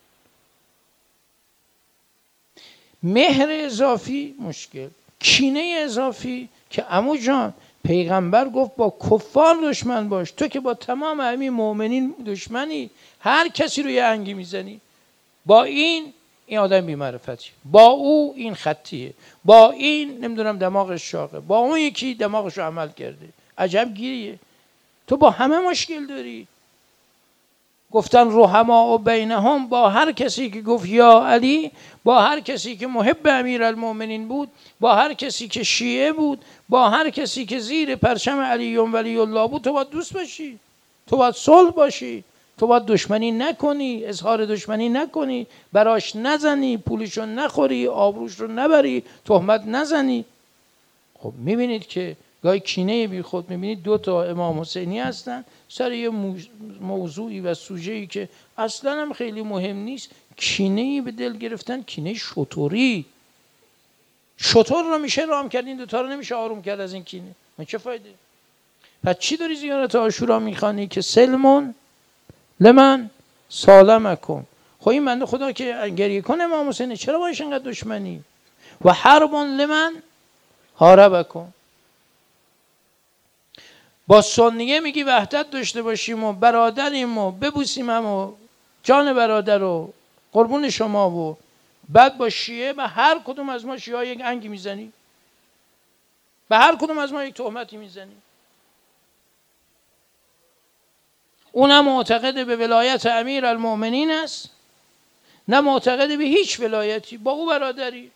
مهر اضافی مشکل، کینه اضافی که عمو جان پیغمبر گفت با کفار دشمن باش. تو که با تمام همین مؤمنین دشمنی، هر کسی رو یه انگی میزنی. با این این آدم بی‌معرفتی، با او این خطیه، با این نمیدونم دماغش شاقه، با اون یکی دماغش رو عمل کرده. عجب گیریه. تو با همه مشکل داری. گفتن رحماء بینهم، با هر کسی که گفت یا علی، با هر کسی که محب امیرالمؤمنین بود، با هر کسی که شیعه بود، با هر کسی که زیر پرچم علی ولی الله بود، تو باید دوست باشی، تو باید صلح باشی، تو باید دشمنی نکنی، اظهار دشمنی نکنی، براش نزنی، پولشو نخوری، آبروش رو نبری، تهمت نزنی. خب میبینید که گاهی کینه بی خود میبینید دو تا امام حسینی هستن سر یه موضوعی و سوژه‌ای که اصلا هم خیلی مهم نیست، کینه‌ای به دل گرفتن، کینه شطوری. شطور رو میشه رام کرد، این دو تا رو نمیشه آروم کرد از این کینه. من چه فایده؟ پس چی داری زیارت عاشورا میخوانی که سلمون لمن سالمکم؟ خب این بنده خدا که گریه کنه امام حسین، چرا باش اینقدر دشمنی؟ و حربون لمن حاربکم. با سنیه میگی وحدت داشته باشیم و برادریم و ببوسیم هم و جان برادر و قربون شما، و بعد با شیعه به هر کدوم از ما شیعه یک انگی میزنی، به هر کدوم از ما یک تهمتی میزنی. اونم معتقد به ولایت امیر المؤمنین است، نه معتقد به هیچ ولایتی. با او برادری.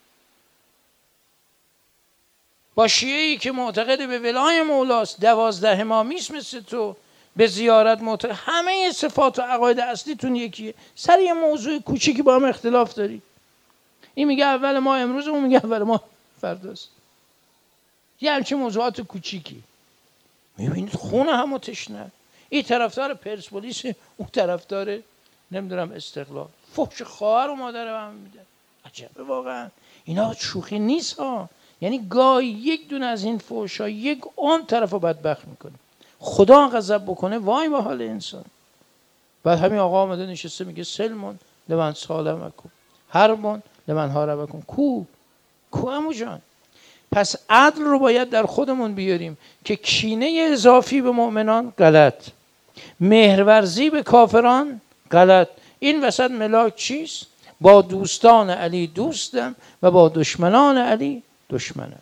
با شیعه‌ای که معتقد به ولای مولاست، دوازده امامیست مثل تو، به زیارت معتقد، همه صفات و عقاید اصلیتون یکیه، سر یه موضوع کوچیکی با هم اختلاف داری. این میگه اول ما امروز، اون میگه اول ما فرداست. یه همچین موضوعات کوچیکی میبینید خون همو تشنه. این طرفدار پرسپولیس، اون طرفدار نمیدونم استقلال، فحش خواهر و مادر هم میده. عجبه واقعا، اینا شوخی نیست ها. یعنی گاهی یک دونه از این فحشا یک اون طرفو بدبخت میکنه. خدا غضب بکنه وای به حال انسان. بعد همین آقا آمده نشسته میگه سلمون لمن سالمکم حربون لمن حاربکم. کو کو عمو جان؟ پس عدل رو باید در خودمون بیاریم که کینه اضافی به مؤمنان غلط، مهرورزی به کافران غلط. این وسط ملاک چیست؟ با دوستان علی دوستم و با دشمنان علی دشمنم.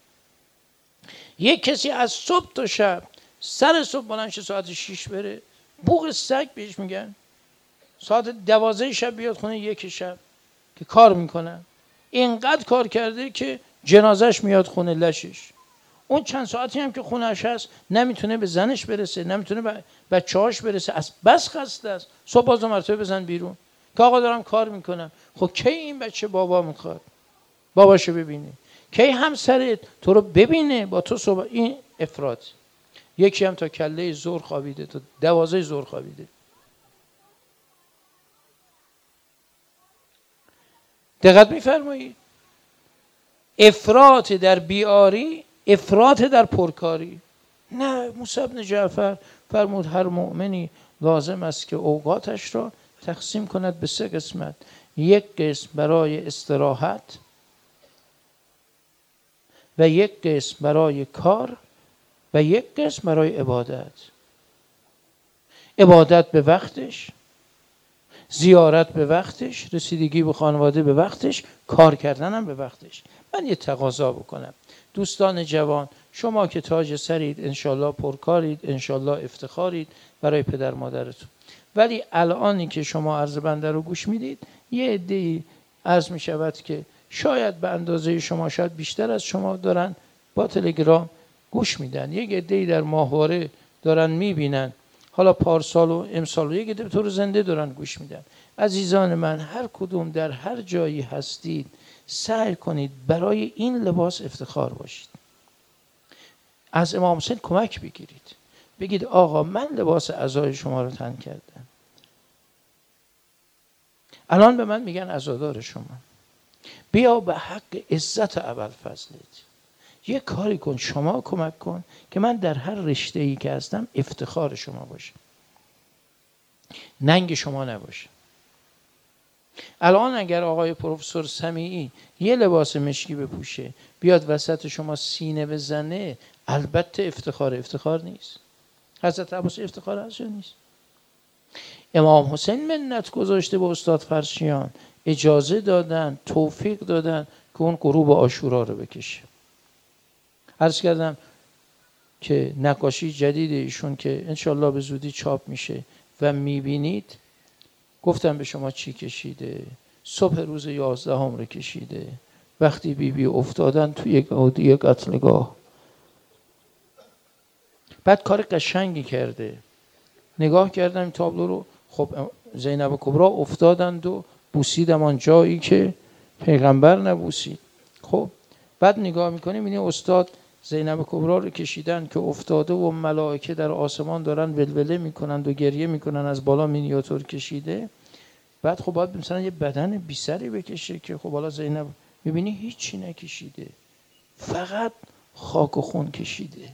یک کسی از صبح تا شب سر صبح بلند شه ساعت شیش بره، بوق سگ بهش میگن. ساعت دوازده شب بیاد خونه یک شب که کار میکنن. اینقدر کار کرده که جنازش میاد خونه لشش. اون چند ساعتی هم که خونهش هست نمیتونه به زنش برسه، نمیتونه به بچه‌هاش برسه، از بس خسته است. صبح باز مرتبه بزن بیرون که آقا دارم کار میکنم. خب کی این بچه بابا میخواد باباشو ببینه؟ کی همسرت تو رو ببینه با تو صبح؟ این افراط. یکی هم تا کله ظهر خوابیده، تا دوازده ظهر خوابیده. دقت میفرمایید؟ افراط در بیاری، افراط در پرکاری. نه، موسی بن جعفر فرمود هر مؤمنی لازم است که اوقاتش را تقسیم کند به سه قسمت. یک قسم برای استراحت و یک قسم برای کار و یک قسم برای عبادت. عبادت به وقتش، زیارت به وقتش، رسیدگی به خانواده به وقتش، کار کردن هم به وقتش. من یه تقاضا بکنم دوستان جوان، شما که تاج سرید، انشالله پرکارید، انشالله افتخارید برای پدر مادرتون، ولی الانی که شما عرض بنده رو گوش میدید یه عده‌ای عرض می شود که شاید به اندازه شما، شاید بیشتر از شما دارن با تلگرام گوش میدن، یک عده‌ای در ماهواره دارن میبینن، حالا پارسال و امسال و یک عده به طور زنده دارن گوش میدن. عزیزان من، هر کدوم در هر جایی هستید سعی کنید برای این لباس افتخار باشید. از امام حسین کمک بگیرید، بگید آقا من لباس عزای شما رو تن کردم. الان به من میگن عزادار شما، بیا به حق عزت ابوالفضلت یه کاری کن، شما کمک کن که من در هر رشته‌ای که هستم افتخار شما باشه، ننگ شما نباشه. الان اگر آقای پروفسور سمیعی یه لباس مشکی بپوشه بیاد وسط شما سینه بزنه، البته افتخار افتخار نیست. حضرت عباس افتخار هست یا نیست؟ امام حسین منت گذاشته به استاد فرشیان، اجازه دادن، توفیق دادن که اون غروب عاشورا رو بکشه. عرض کردم که نقاشی جدید ایشون که انشالله به زودی چاپ میشه و میبینید، گفتم به شما چی کشیده. صبح روز یازدهم رو کشیده، وقتی بی بی افتادن توی یک عودی قتلگاه. بعد کار قشنگی کرده، نگاه کردم این تابلو رو، خب زینب کبرا افتادند و بوسیدم آن جایی که پیغمبر نبوسید. خب بعد نگاه میکنیم این استاد زینب کبرا رو کشیدن که افتاده و ملائکه در آسمان دارن ولوله میکنند و گریه میکنن، از بالا مینیاتور کشیده. بعد خب باید مثلا یه بدن بی سری بکشه که خب حالا زینب میبینی هیچی نکشیده، فقط خاک و خون کشیده.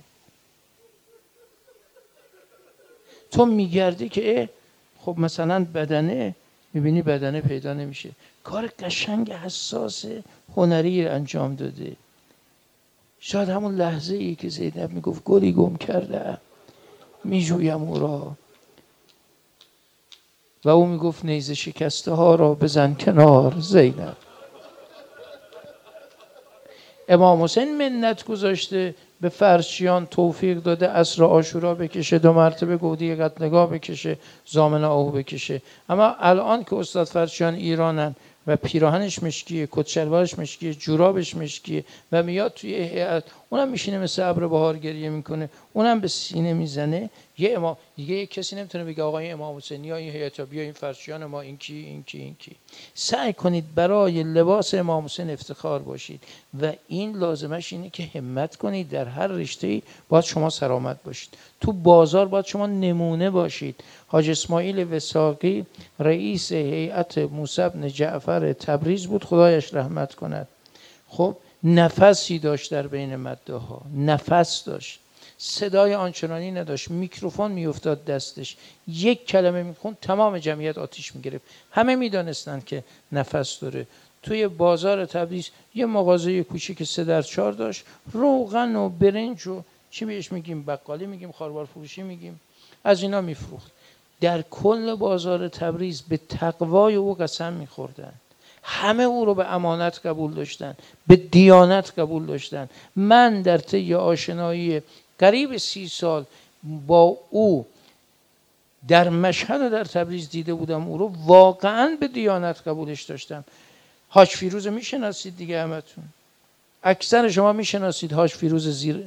تو میگردی که اه خب مثلا بدنه، میبینی بدنه پیدا نمیشه. کار قشنگ حساس هنری انجام داده. شاید همون لحظه ای که زینب میگفت گلی گم کرده میجویم او را، و او میگفت نیزه شکسته ها را بزن کنار زینب. امام حسین منت گذاشته به فرشیان، توفیق داده عصر عاشورا بکشه، دو مرتبه گودی قتلگاه بکشه، ضامن آهو بکشه. اما الان که استاد فرشیان ایرانن و پیراهنش مشکیه، کت شلوارش مشکیه، جورابش مشکیه و میاد توی هیئت، اونم میشینه مثل ابر بهار گریه میکنه، اونم به سینه میزنه. یه امام دیگه، یک کسی نمیتونه بگه آقای امام حسین یا این هیئت بیا این فرشیان ما این کی این کی این کی. سعی کنید برای لباس امام حسین افتخار باشید و این لازمش اینه که همت کنید در هر رشته‌ای باید شما سرآمد باشید. تو بازار باید شما نمونه باشید. حاج اسماعیل وثاقی رئیس هیئت موسی بن جعفر تبریز بود، خدایش رحمت کند. خب نفسی داشت در بین مداحا، نفس داشت، صدای آنچنانی نداشت، میکروفون میافتاد دستش، یک کلمه میخوند تمام جمعیت آتیش میگرفت. همه میدانستند که نفس داره. توی بازار تبریز یه مغازه کوچیک سه در چهار داشت، روغن و برنج و چی بهش میگیم، بقالی میگیم، خاروار فروشی میگیم، از اینا میفروخت. در کل بازار تبریز به تقوای او قسم میخوردن، همه او رو به امانت قبول داشتن، به دیانت قبول داشتن. من در طی آشنایی قریب سی سال با او در مشهد و در تبریز دیده بودم، او رو واقعا به دیانت قبولش داشتم. حاج فیروز میشناسید دیگه، همتون اکثر شما میشناسید حاج فیروز زیر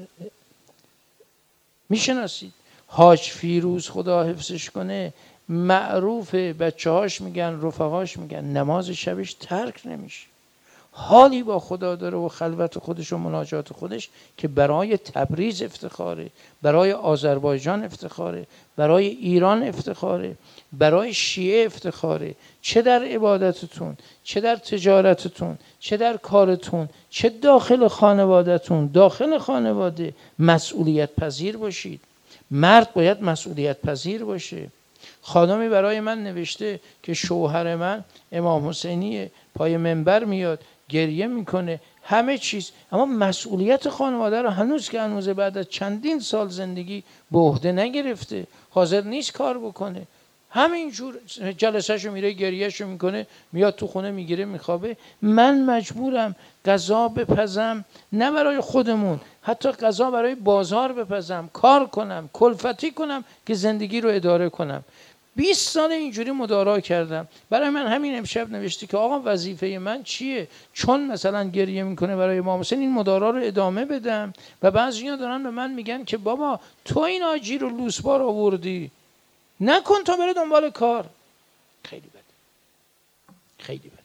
میشناسید. حاج فیروز خدا حفظش کنه معروفه، بچه هاش میگن، رفقاش میگن نماز شبش ترک نمیشه. حالی با خدا داره و خلوت خودش و مناجات خودش که برای تبریز افتخاره، برای آذربایجان افتخاره، برای ایران افتخاره، برای شیعه افتخاره. چه در عبادتتون، چه در تجارتتون، چه در کارتون، چه داخل خانوادهتون. داخل خانواده مسئولیت پذیر باشید. مرد باید مسئولیت پذیر باشه. خانمی برای من نوشته که شوهر من امام حسینیه، پای منبر میاد گریه میکنه همه چیز، اما مسئولیت خانواده رو هنوز که هنوز بعد از چندین سال زندگی به عهده نگرفته، حاضر نیست کار بکنه. همینجور جلسه‌شو میره گریه‌شو میکنه، میاد تو خونه میگیره میخوابه. من مجبورم غذا بپزم، نه برای خودمون، حتی غذا برای بازار بپزم، کار کنم، کلفتی کنم که زندگی رو اداره کنم. بیست سال اینجوری مدارا کردم. برای من همین امشب نوشته که آقا وظیفه من چیه؟ چون مثلا گریه میکنه برای امام حسین این مدارا رو ادامه بدم. و بعضی‌ها دارن به من میگن که بابا تو این آجی رو لوسبار آوردی، نکن تا بره دنبال کار. خیلی بده، خیلی بده.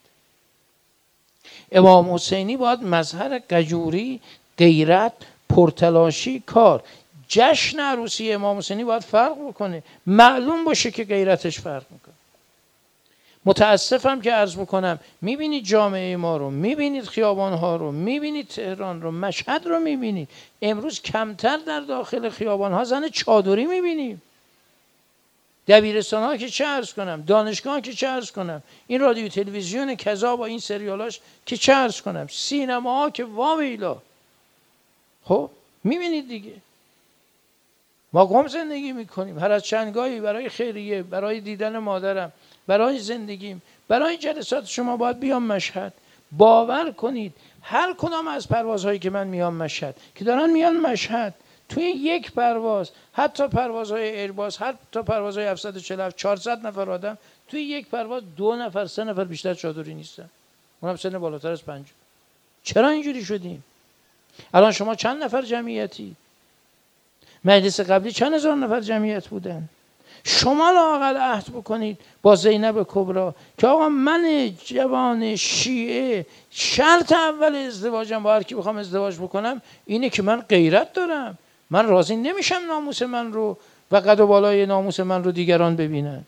امام حسینی باید مظهر قجوری، غیرت، پرتلاشی، کار. جشن عروسی امام حسینی باید فرق بکنه، معلوم باشه که غیرتش فرق میکنه. متاسفم که عرض بکنم میبینید جامعه ما رو، میبینید خیابانها رو، میبینید تهران رو، مشهد رو میبینید. امروز کمتر در داخل خیابانها زن چادری میبینیم. دبیرستان ها که چه عرض کنم، دانشگاه ها که چه عرض کنم، این رادیو تلویزیون کذا با این سریالاش که چه عرض کنم، سینما ها که واویلا. خب میبینید دیگه، ما قم زندگی میکنیم، هر از چندگاهی برای خیریه، برای دیدن مادرم، برای زندگیم، برای جلسات شما باید بیام مشهد. باور کنید هر کدام از پروازهایی که من میام مشهد، که دارن میان مشهد، توی یک پرواز، حتی پروازهای ایرباس، حتی پروازهای هفتصد و چهل و هفت چهارصد نفر آدم، توی یک پرواز دو نفر سه نفر بیشتر چادری نیستن، اونم سن بالاتر از پنجاه. چرا اینجوری شدیم؟ الان شما چند نفر جمعیتی؟ مجلس قبلی چند هزار نفر جمعیت بودن؟ شما لااقل عهد بکنید با زینب کبرا که آقا من جوان شیعه شرط اول ازدواجم با هر کی بخوام ازدواج بکنم اینه که من غیرت دارم، من راضی نمیشم ناموس من رو و قد و بالای ناموس من رو دیگران ببینن.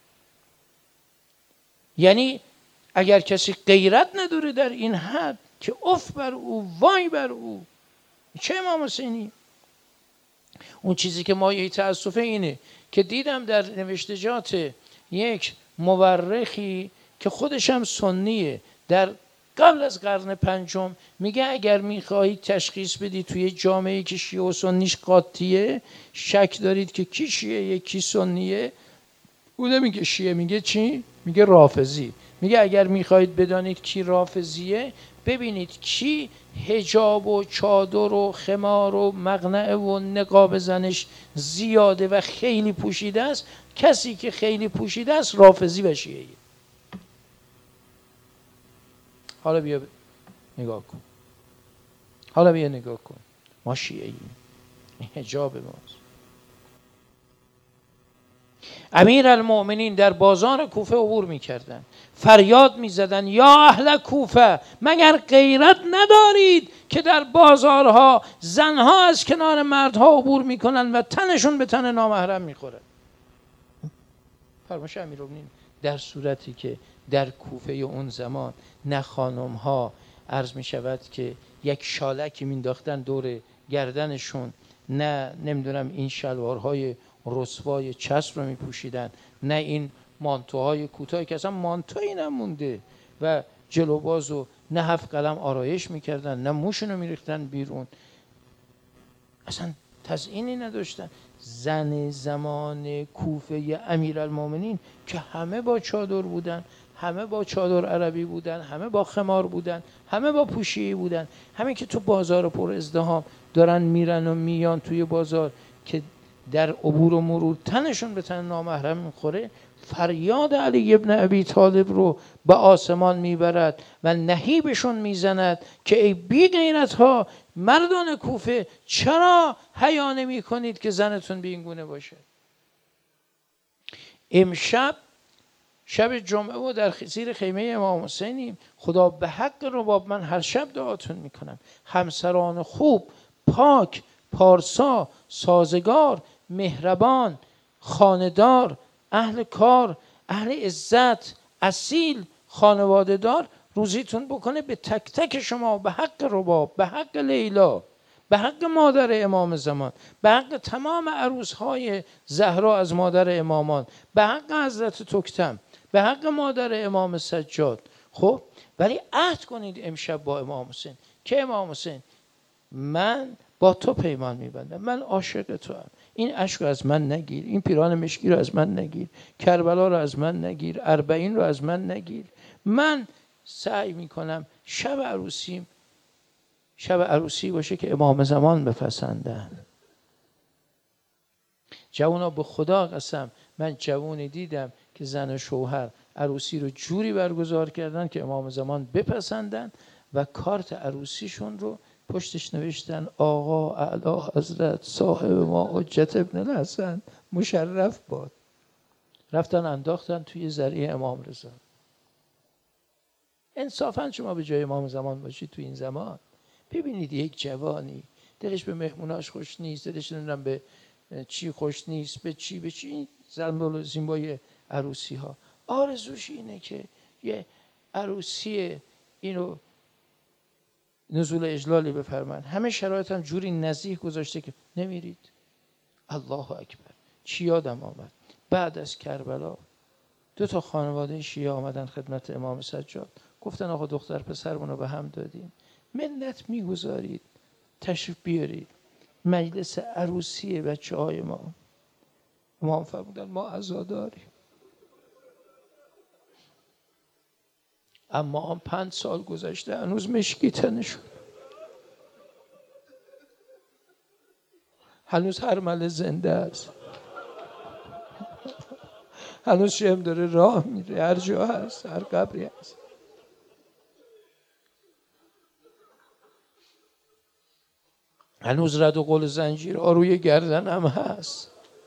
یعنی اگر کسی غیرت نداره در این حد که اف بر او، وای بر او، چه امام حسینی؟ اون چیزی که مایه تأسفه اینه که دیدم در نوشتجات یک مورخی که خودش هم سنیه، در قبل از قرن پنجم، میگه اگر میخواهید تشخیص بدید توی جامعه‌ای که شیعه و سنیش قاطیه، شک دارید که کی شیعه کی سنیه، اون میگه شیعه، میگه چی؟ میگه رافضی. میگه اگر میخواهید بدانید کی رافضیه، ببینید کی حجاب و چادر و خمار و مقنعه و نقاب زنش زیاده و خیلی پوشیده است. کسی که خیلی پوشیده است رافضی و شیعه. حالا بیا نگاه کن، حالا بیا نگاه کن، ما شیعه ایم، این حجاب ماست. امیر المؤمنین در بازار کوفه عبور میکردن، فریاد میزدن یا اهل کوفه، مگر غیرت ندارید که در بازارها زنها از کنار مردها عبور میکنن و تنشون به تن نامحرم میخوره. فرمایش امیرالمؤمنین در صورتی که در کوفه اون زمان نه خانمها عرض میشود که یک شالکی مینداختن دور گردنشون، نه نمیدونم این شلوارهای رسوای چسب رو میپوشیدن، نه این مانتوهای کوتاهی که اصلا مانتویی نمونده و جلوباز و نه هفت قلم آرایش میکردن، نه موشونو میریختن بیرون، اصلا تزیینی نداشتن. زن زمان کوفه امیرالمومنین که همه با چادر بودن، همه با چادر عربی بودن، همه با خمار بودن، همه با پوشیی بودن، همه که تو بازار پر ازدحام دارن میرن و میان توی بازار که در عبور و مرور تنشون به تن نامحرم میخوره، فریاد علی ابن ابی طالب رو به آسمان میبرد و نهیبشون میزند که ای بی غیرت ها مردان کوفه، چرا حیا نمی کنید که زنتون به این گونه باشه؟ امشب شب جمعه و در زیر خیمه امام حسینیم. خدا به حق رباب من هر شب دعاتون میکنم، همسران خوب، پاک، پارسا، سازگار، مهربان، خاندار، اهل کار، اهل عزت، اصیل، خانواده دار، روزیتون بکنه به تک تک شما، به حق رباب، به حق لیلا، به حق مادر امام زمان، به حق تمام عروسهای زهرا از مادر امامان، به حق حضرت تکتم، به حق مادر امام سجاد. خب ولی عهد کنید امشب با امام حسین که امام حسین من با تو پیمان میبندم، من عاشق تو ام، این اشک رو از من نگیر، این پیران مشکی رو از من نگیر، کربلا رو از من نگیر، اربعین رو از من نگیر. من سعی میکنم شب عروسیم شب عروسی باشه که امام زمان بپسندن. جوانا به خدا قسم، من جوانی دیدم که زن و شوهر عروسی رو جوری برگزار کردن که امام زمان بپسندن و کارت عروسیشون رو پشتش نوشتن آقا اعلی حضرت صاحب ما حجت ابن الحسن مشرف باد. رفتن انداختن توی ذریع امام رضا. انصافاً شما به جای امام زمان باشید تو این زمان، ببینید یک جوانی دلش به مهموناش خوش نیست، دلش نمیدونم به چی خوش نیست، به چی به چی زنبال زیبای عروسی ها، آرزوش اینه که یه عروسی اینو نزول اجلالی بفرمن، همه شرایط هم جوری نزدیک گذاشته که نمیرید. الله اکبر. چی یادم آمد بعد از کربلا دو تا خانواده شیعه آمدن خدمت امام سجاد، گفتن آقا دختر پسرمون رو به هم دادیم، منت میگذارید تشریف بیارید مجلس عروسی بچه های ما. امام فرمودن ما عزاداریم. اما هم پنج سال گذشته هنوز مشکی تنشون، هنوز هرمله زنده است، هنوز شم داره راه میره، هر جا هست، هر قبری هست. هنوز رد و قول زنجیر روی گردن هم هست.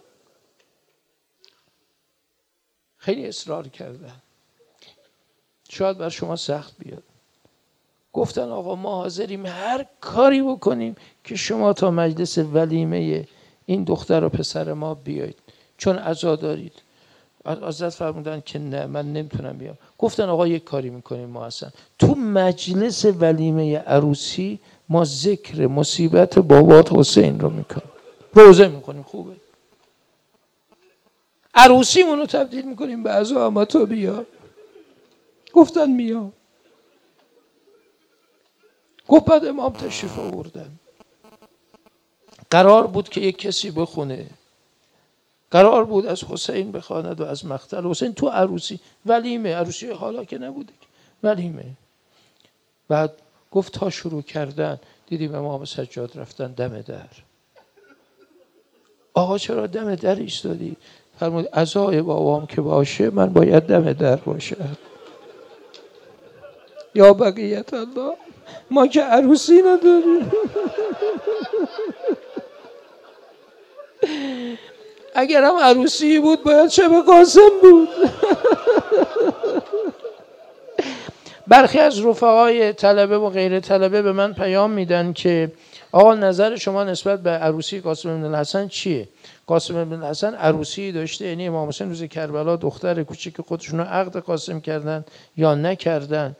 خیلی اصرار کردن، شاید بر شما سخت بیاد. گفتن آقا ما حاضریم هر کاری بکنیم که شما تا مجلس ولیمه این دختر و پسر ما بیایید، چون عزا دارید. حضرت فرمودن که نه من نمیتونم بیام. گفتن آقا یک کاری میکنیم ما اصلا تو مجلس ولیمه عروسی ما ذکر مصیبت بابات حسین رو میکنیم، روزه میکنیم، خوبه. عروسیمون رو تبدیل میکنیم به عزا، اما تو بیا. گفتن میام. گفت بعد امام تشریف آوردن. قرار بود که یک کسی بخونه، قرار بود از حسین بخواند و از مقتل حسین تو عروسی، ولیمه، عروسی حالا که نبوده، ولیمه. بعد گفت تا شروع کردن دیدیم امام سجاد رفتن دم در. آقا چرا دم در ایستادی؟ فرمود عزای بابام که باشه من باید دم در باشم. یا بقیت الله، ما که عروسی نداریم. اگر هم عروسی بود باید شب قاسم بود. برخی از رفقای طلبه و غیر طلبه به من پیام میدن که آقا نظر شما نسبت به عروسی قاسم بن الحسن چیه؟ قاسم بن الحسن عروسی داشته، یعنی امام حسین روز کربلا دختر کوچیک خودشون رو عقد قاسم کردن یا نکردن؟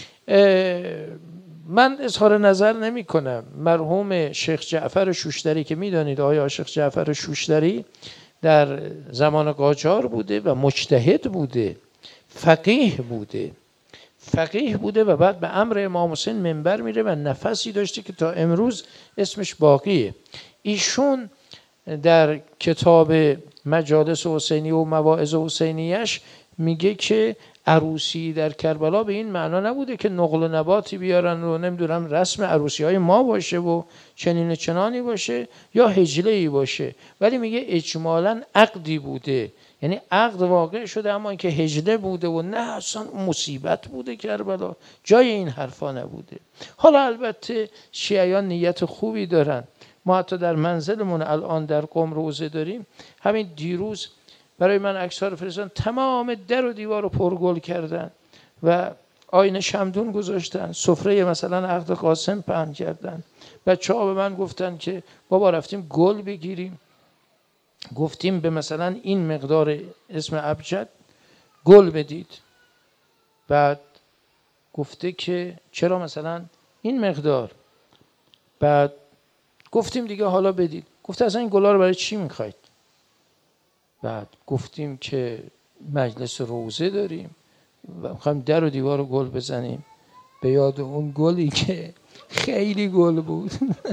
من اظهار نظر نمی کنم. مرحوم شیخ جعفر شوشتری که میدانید آقای شیخ جعفر شوشتری در زمان قاجار بوده و مجتهد بوده، فقیه بوده فقیه بوده و بعد به امر امام حسین منبر میره و نفسی داشته که تا امروز اسمش باقیه. ایشون در کتاب مجالس حسینی و مواعظ حسینیش میگه که عروسی در کربلا به این معنا نبوده که نقل و نباتی بیارن و نمیدونم رسم عروسی های ما باشه و چنین چنانی باشه یا هجله ای باشه، ولی میگه اجمالاً عقدی بوده، یعنی عقد واقع شده اما اینکه هجله بوده و نه اصلا مصیبت بوده کربلا، جای این حرفا نبوده. حالا البته شیعیان نیت خوبی دارن. ما حتی در منزلمون الان در قم روزه داریم، همین دیروز برای من عکس‌ها رو فرستادن، تمام در و دیوار رو پرگل کردن و آینه شمدون گذاشتن، سفره مثلا عقد قاسم پهن کردن. بچه‌ها به من گفتن که بابا رفتیم گل بگیریم، گفتیم به مثلا این مقدار اسم ابجد گل بدید، بعد گفته که چرا مثلا این مقدار، بعد گفتیم دیگه حالا بدید، گفته اصلا این گلا رو برای چی میخواید؟ بعد گفتیم که مجلس روزه داریم و میخوایم در و دیوار رو گل بزنیم به یاد اون گلی که خیلی گل بود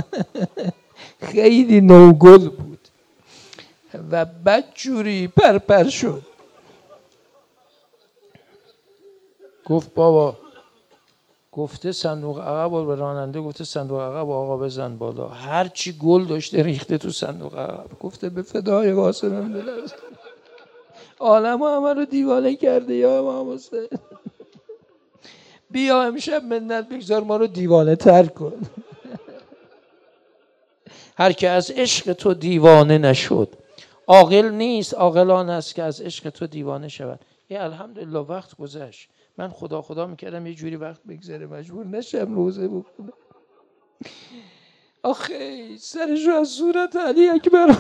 خیلی نو گل بود و بدجوری پرپر شد. گفت بابا، گفته صندوق عقب به راننده، گفته صندوق عقب آقا بزن بالا، هر چی گل داشته ریخته تو صندوق عقب. گفته به فدای قاسم دلم، عالم همه رو دیوانه کرده یا امام حسین، بیا امشب منت بگذار ما رو دیوانه تر کن. هر که از عشق تو دیوانه نشد عاقل نیست، عاقلان است که از عشق تو دیوانه شود. ای الحمدلله وقت گذشت، من خدا خدا میکردم یه جوری وقت بگذره مجبور نشم روزه بکنم. آخه سرش رو از صورت علی اکبر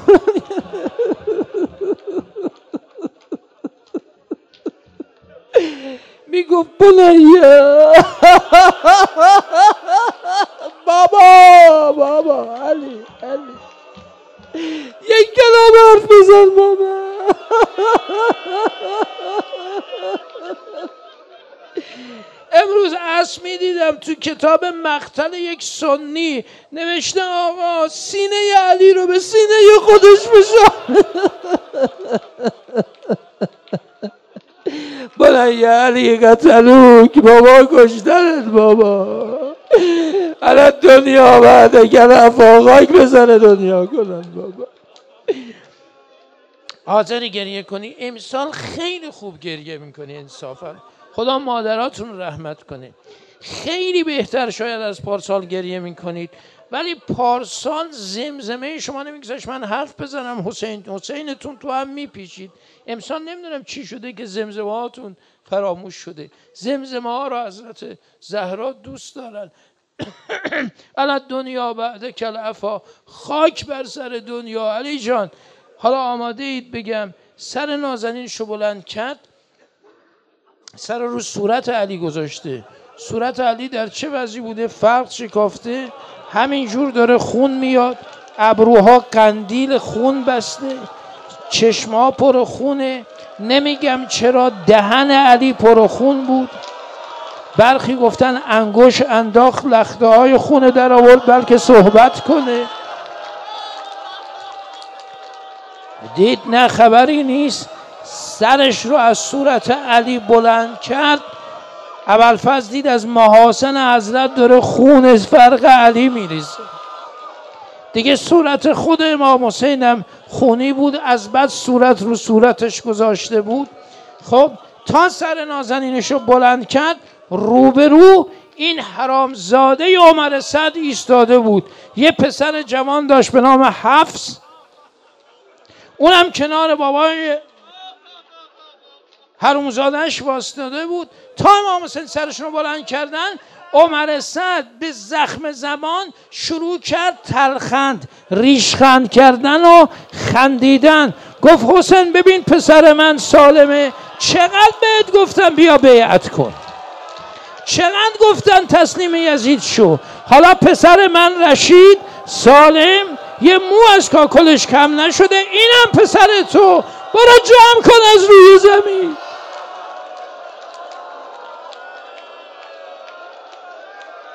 میگفت بنیا بابا بابا علی علی یک کلام حرف بزن بابا. امروز اسمی دیدم تو کتاب مقتل یک سنی نوشته آقا سینه علی رو به سینه خودش بشان. بلای علی قتلوک بابا، کشتنت بابا، الان دنیا بعد اگر افاقاک بزنه دنیا کنن بابا. حاضری گریه کنی؟ امسال خیلی خوب گریه میکنی انصافا، خدا مادراتون رحمت کنه. خیلی بهتر شاید از پارسال گریه میکنید، ولی پارسال زمزمه شما نمیگذاشت من حرف بزنم، حسین حسینتون تو هم میپیچید. امسال نمیدونم چی شده که زمزمه هاتون فراموش شده. زمزمه ها رو حضرت زهرا دوست دارن. الان دنیا بعد کل عفا، خاک بر سر دنیا. علی جان حالا آماده اید بگم سر نازنین شو بلند کرد، سر رو صورت علی گذاشته. صورت علی در چه وضعی بوده؟ فرق شکافته، همینجور داره خون میاد، ابروها قندیل خون بسته، چشمها پر خونه. نمیگم چرا دهن علی پر خون بود، برخی گفتن انگوش انداخت لخته های خونه در آورد بلکه صحبت کنه. دید نه خبری نیست، سرش رو از صورت علی بلند کرد. ابوالفضل دید از محاسن حضرت داره خون از فرق علی میریزه. دیگه صورت خود امام حسینم خونی بود، از بعد صورت رو صورتش گذاشته بود. خب تا سر نازنینشو بلند کرد، روبرو این حرامزاده عمر سعد ایستاده بود. یه پسر جوان داشت به نام حفص، اونم کنار بابای حرومزاده‌اش واسطاده بود. تا امام حسین سرشون رو بلند کردن، عمر سعد به زخم زبان شروع کرد تلخند، ریشخند کردن و خندیدن. گفت حسین ببین پسر من سالمه، چقدر بهت گفتم بیا بیعت کن، چقدر گفتن تسلیم یزید شو، حالا پسر من رشید سالم، یه مو از کاکلش کم نشده، اینم پسر تو، برو جمع کن از روی زمین.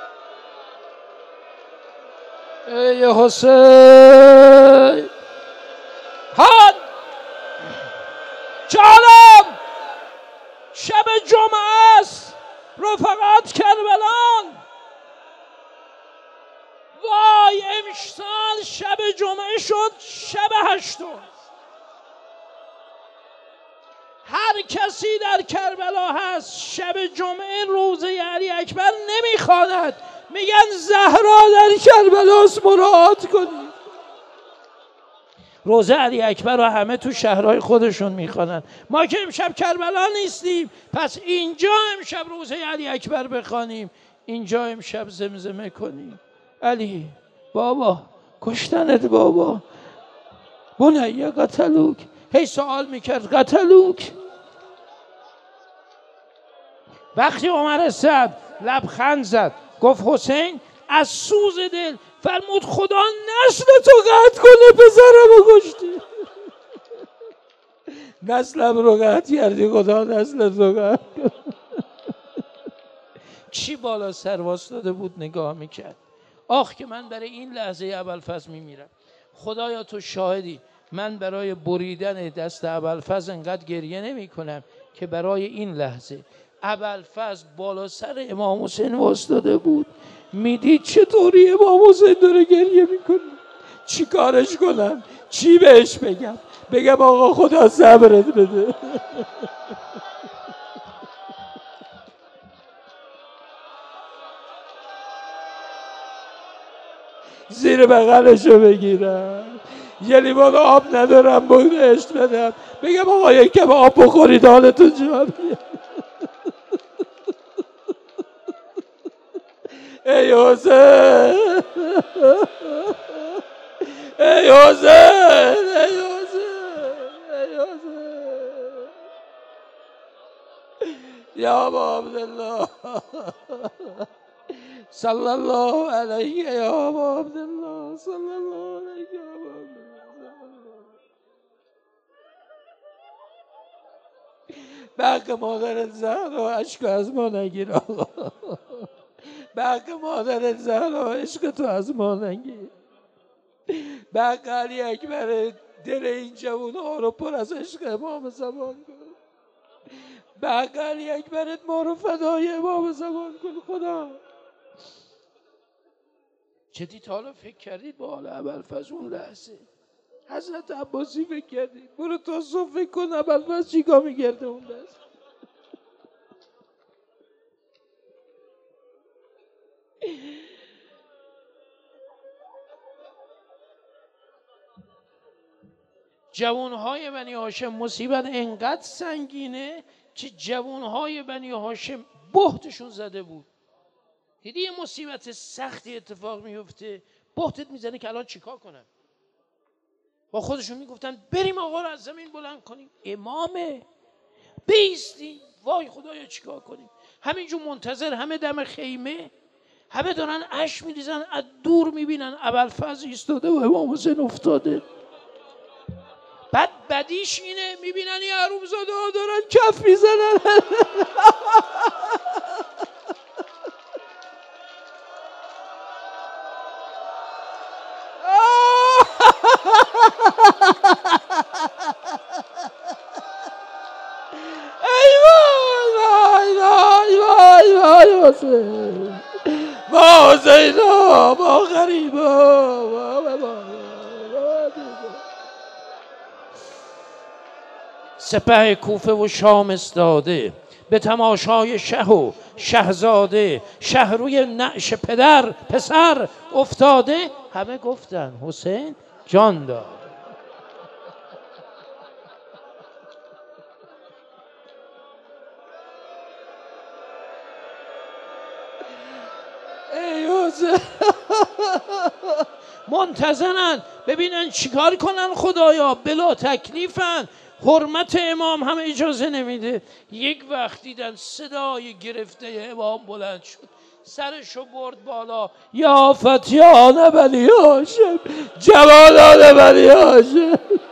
ای حسین شد شب هشتم. هر کسی در کربلا هست شب جمعه روزه علی اکبر نمیخواند، میگن زهرا در کربلاست، مراعات کنید. روزه علی اکبر رو همه تو شهرهای خودشون میخوانند. ما که امشب کربلا نیستیم، پس اینجا امشب روزه علی اکبر بخوانیم، اینجا امشب زمزمه کنیم. علی بابا کشتنت، بابا بنیه قتلوک. هی سوال میکرد قتلوک. وقتی عمر سعد لبخند زد گفت حسین، از سوز دل فرمود خدا نسل تو قطع کنه، پسرمو کشتی. نسلم رو قطع کردی، خدا نسل تو قطع کنه. چی بالا سر واسطاده بود نگاه میکرد. آخ که من برای این لحظه ابوالفضل میمیرم. خدایا تو شاهدی، من برای بریدن دست ابوالفضل انقدر گریه نمی کنم که برای این لحظه. ابوالفضل بالا سر امام حسین واسطاده بود، میدید چطوری امام حسین داره گریه میکنه. چی کارش کنم؟ چی بهش بگم؟ بگم آقا خدا صبرت بده؟ زیر بغلشو بگیرم، یه لیوان آب ندارم بهش بدم، بگم آقا یک کم آب بخورید حالتون جا بیاد. ای حسین، ای حسین، ای حسین، ای حسین، یا ابا عبدالله صلی الله علیه، یا ابا عبدالله صلی الله علیه، یا ابا عبدالله. بق مادرت زهرا عشق از ما نگیر آقا، بق مادرت زهرا عشق تو از ما نگیر. بق علی اکبر دل این جوون ها رو پر از عشق امام زمان کن. بق علی اکبرت ما رو فدای امام زمان کن. خدا جدی تا حالا فکر کردید با حال ابوالفضل اون لحظه حضرت عباسی فکر کردید؟ برو تا صبح فکر کن ابوالفضل چیکار میکرده اون لحظه. جوانهای بنی هاشم مصیبت انقدر سنگینه که جوانهای بنی هاشم بهتشون زده بود. دیدی یه مصیبت سختی اتفاق میفته، بهتت میزنه که الان چیکار کنم. با خودشون میگفتن بریم آقا رو از زمین بلند کنیم. امامه بیستی، وای خدایا چیکار کنیم. همینجور منتظر، همه دم خیمه، همه دارن اشک میریزن، از دور میبینن ابوالفضل ایستاده و امام حسین افتاده. بعد بدیش اینه میبینن یه حرومزاده ها دارن کف میزنن. ای وای وای وای وای وای حسین، ما حسینا، ما غریبا، سپه کوفه و شام استاده به تماشای شه و شهزاده، شه روی نعش پدر پسر افتاده. همه گفتن حسین جان داد. ای حسین منتظرن ببینن چیکار کنن. خدایا بلا تکلیفن، حرمت امام هم اجازه نمیده. یک وقت دیدن صدای گرفته امام بلند شد، سرشو برد بالا، یا فتیان بنی هاشم، جوانان بنی هاشم،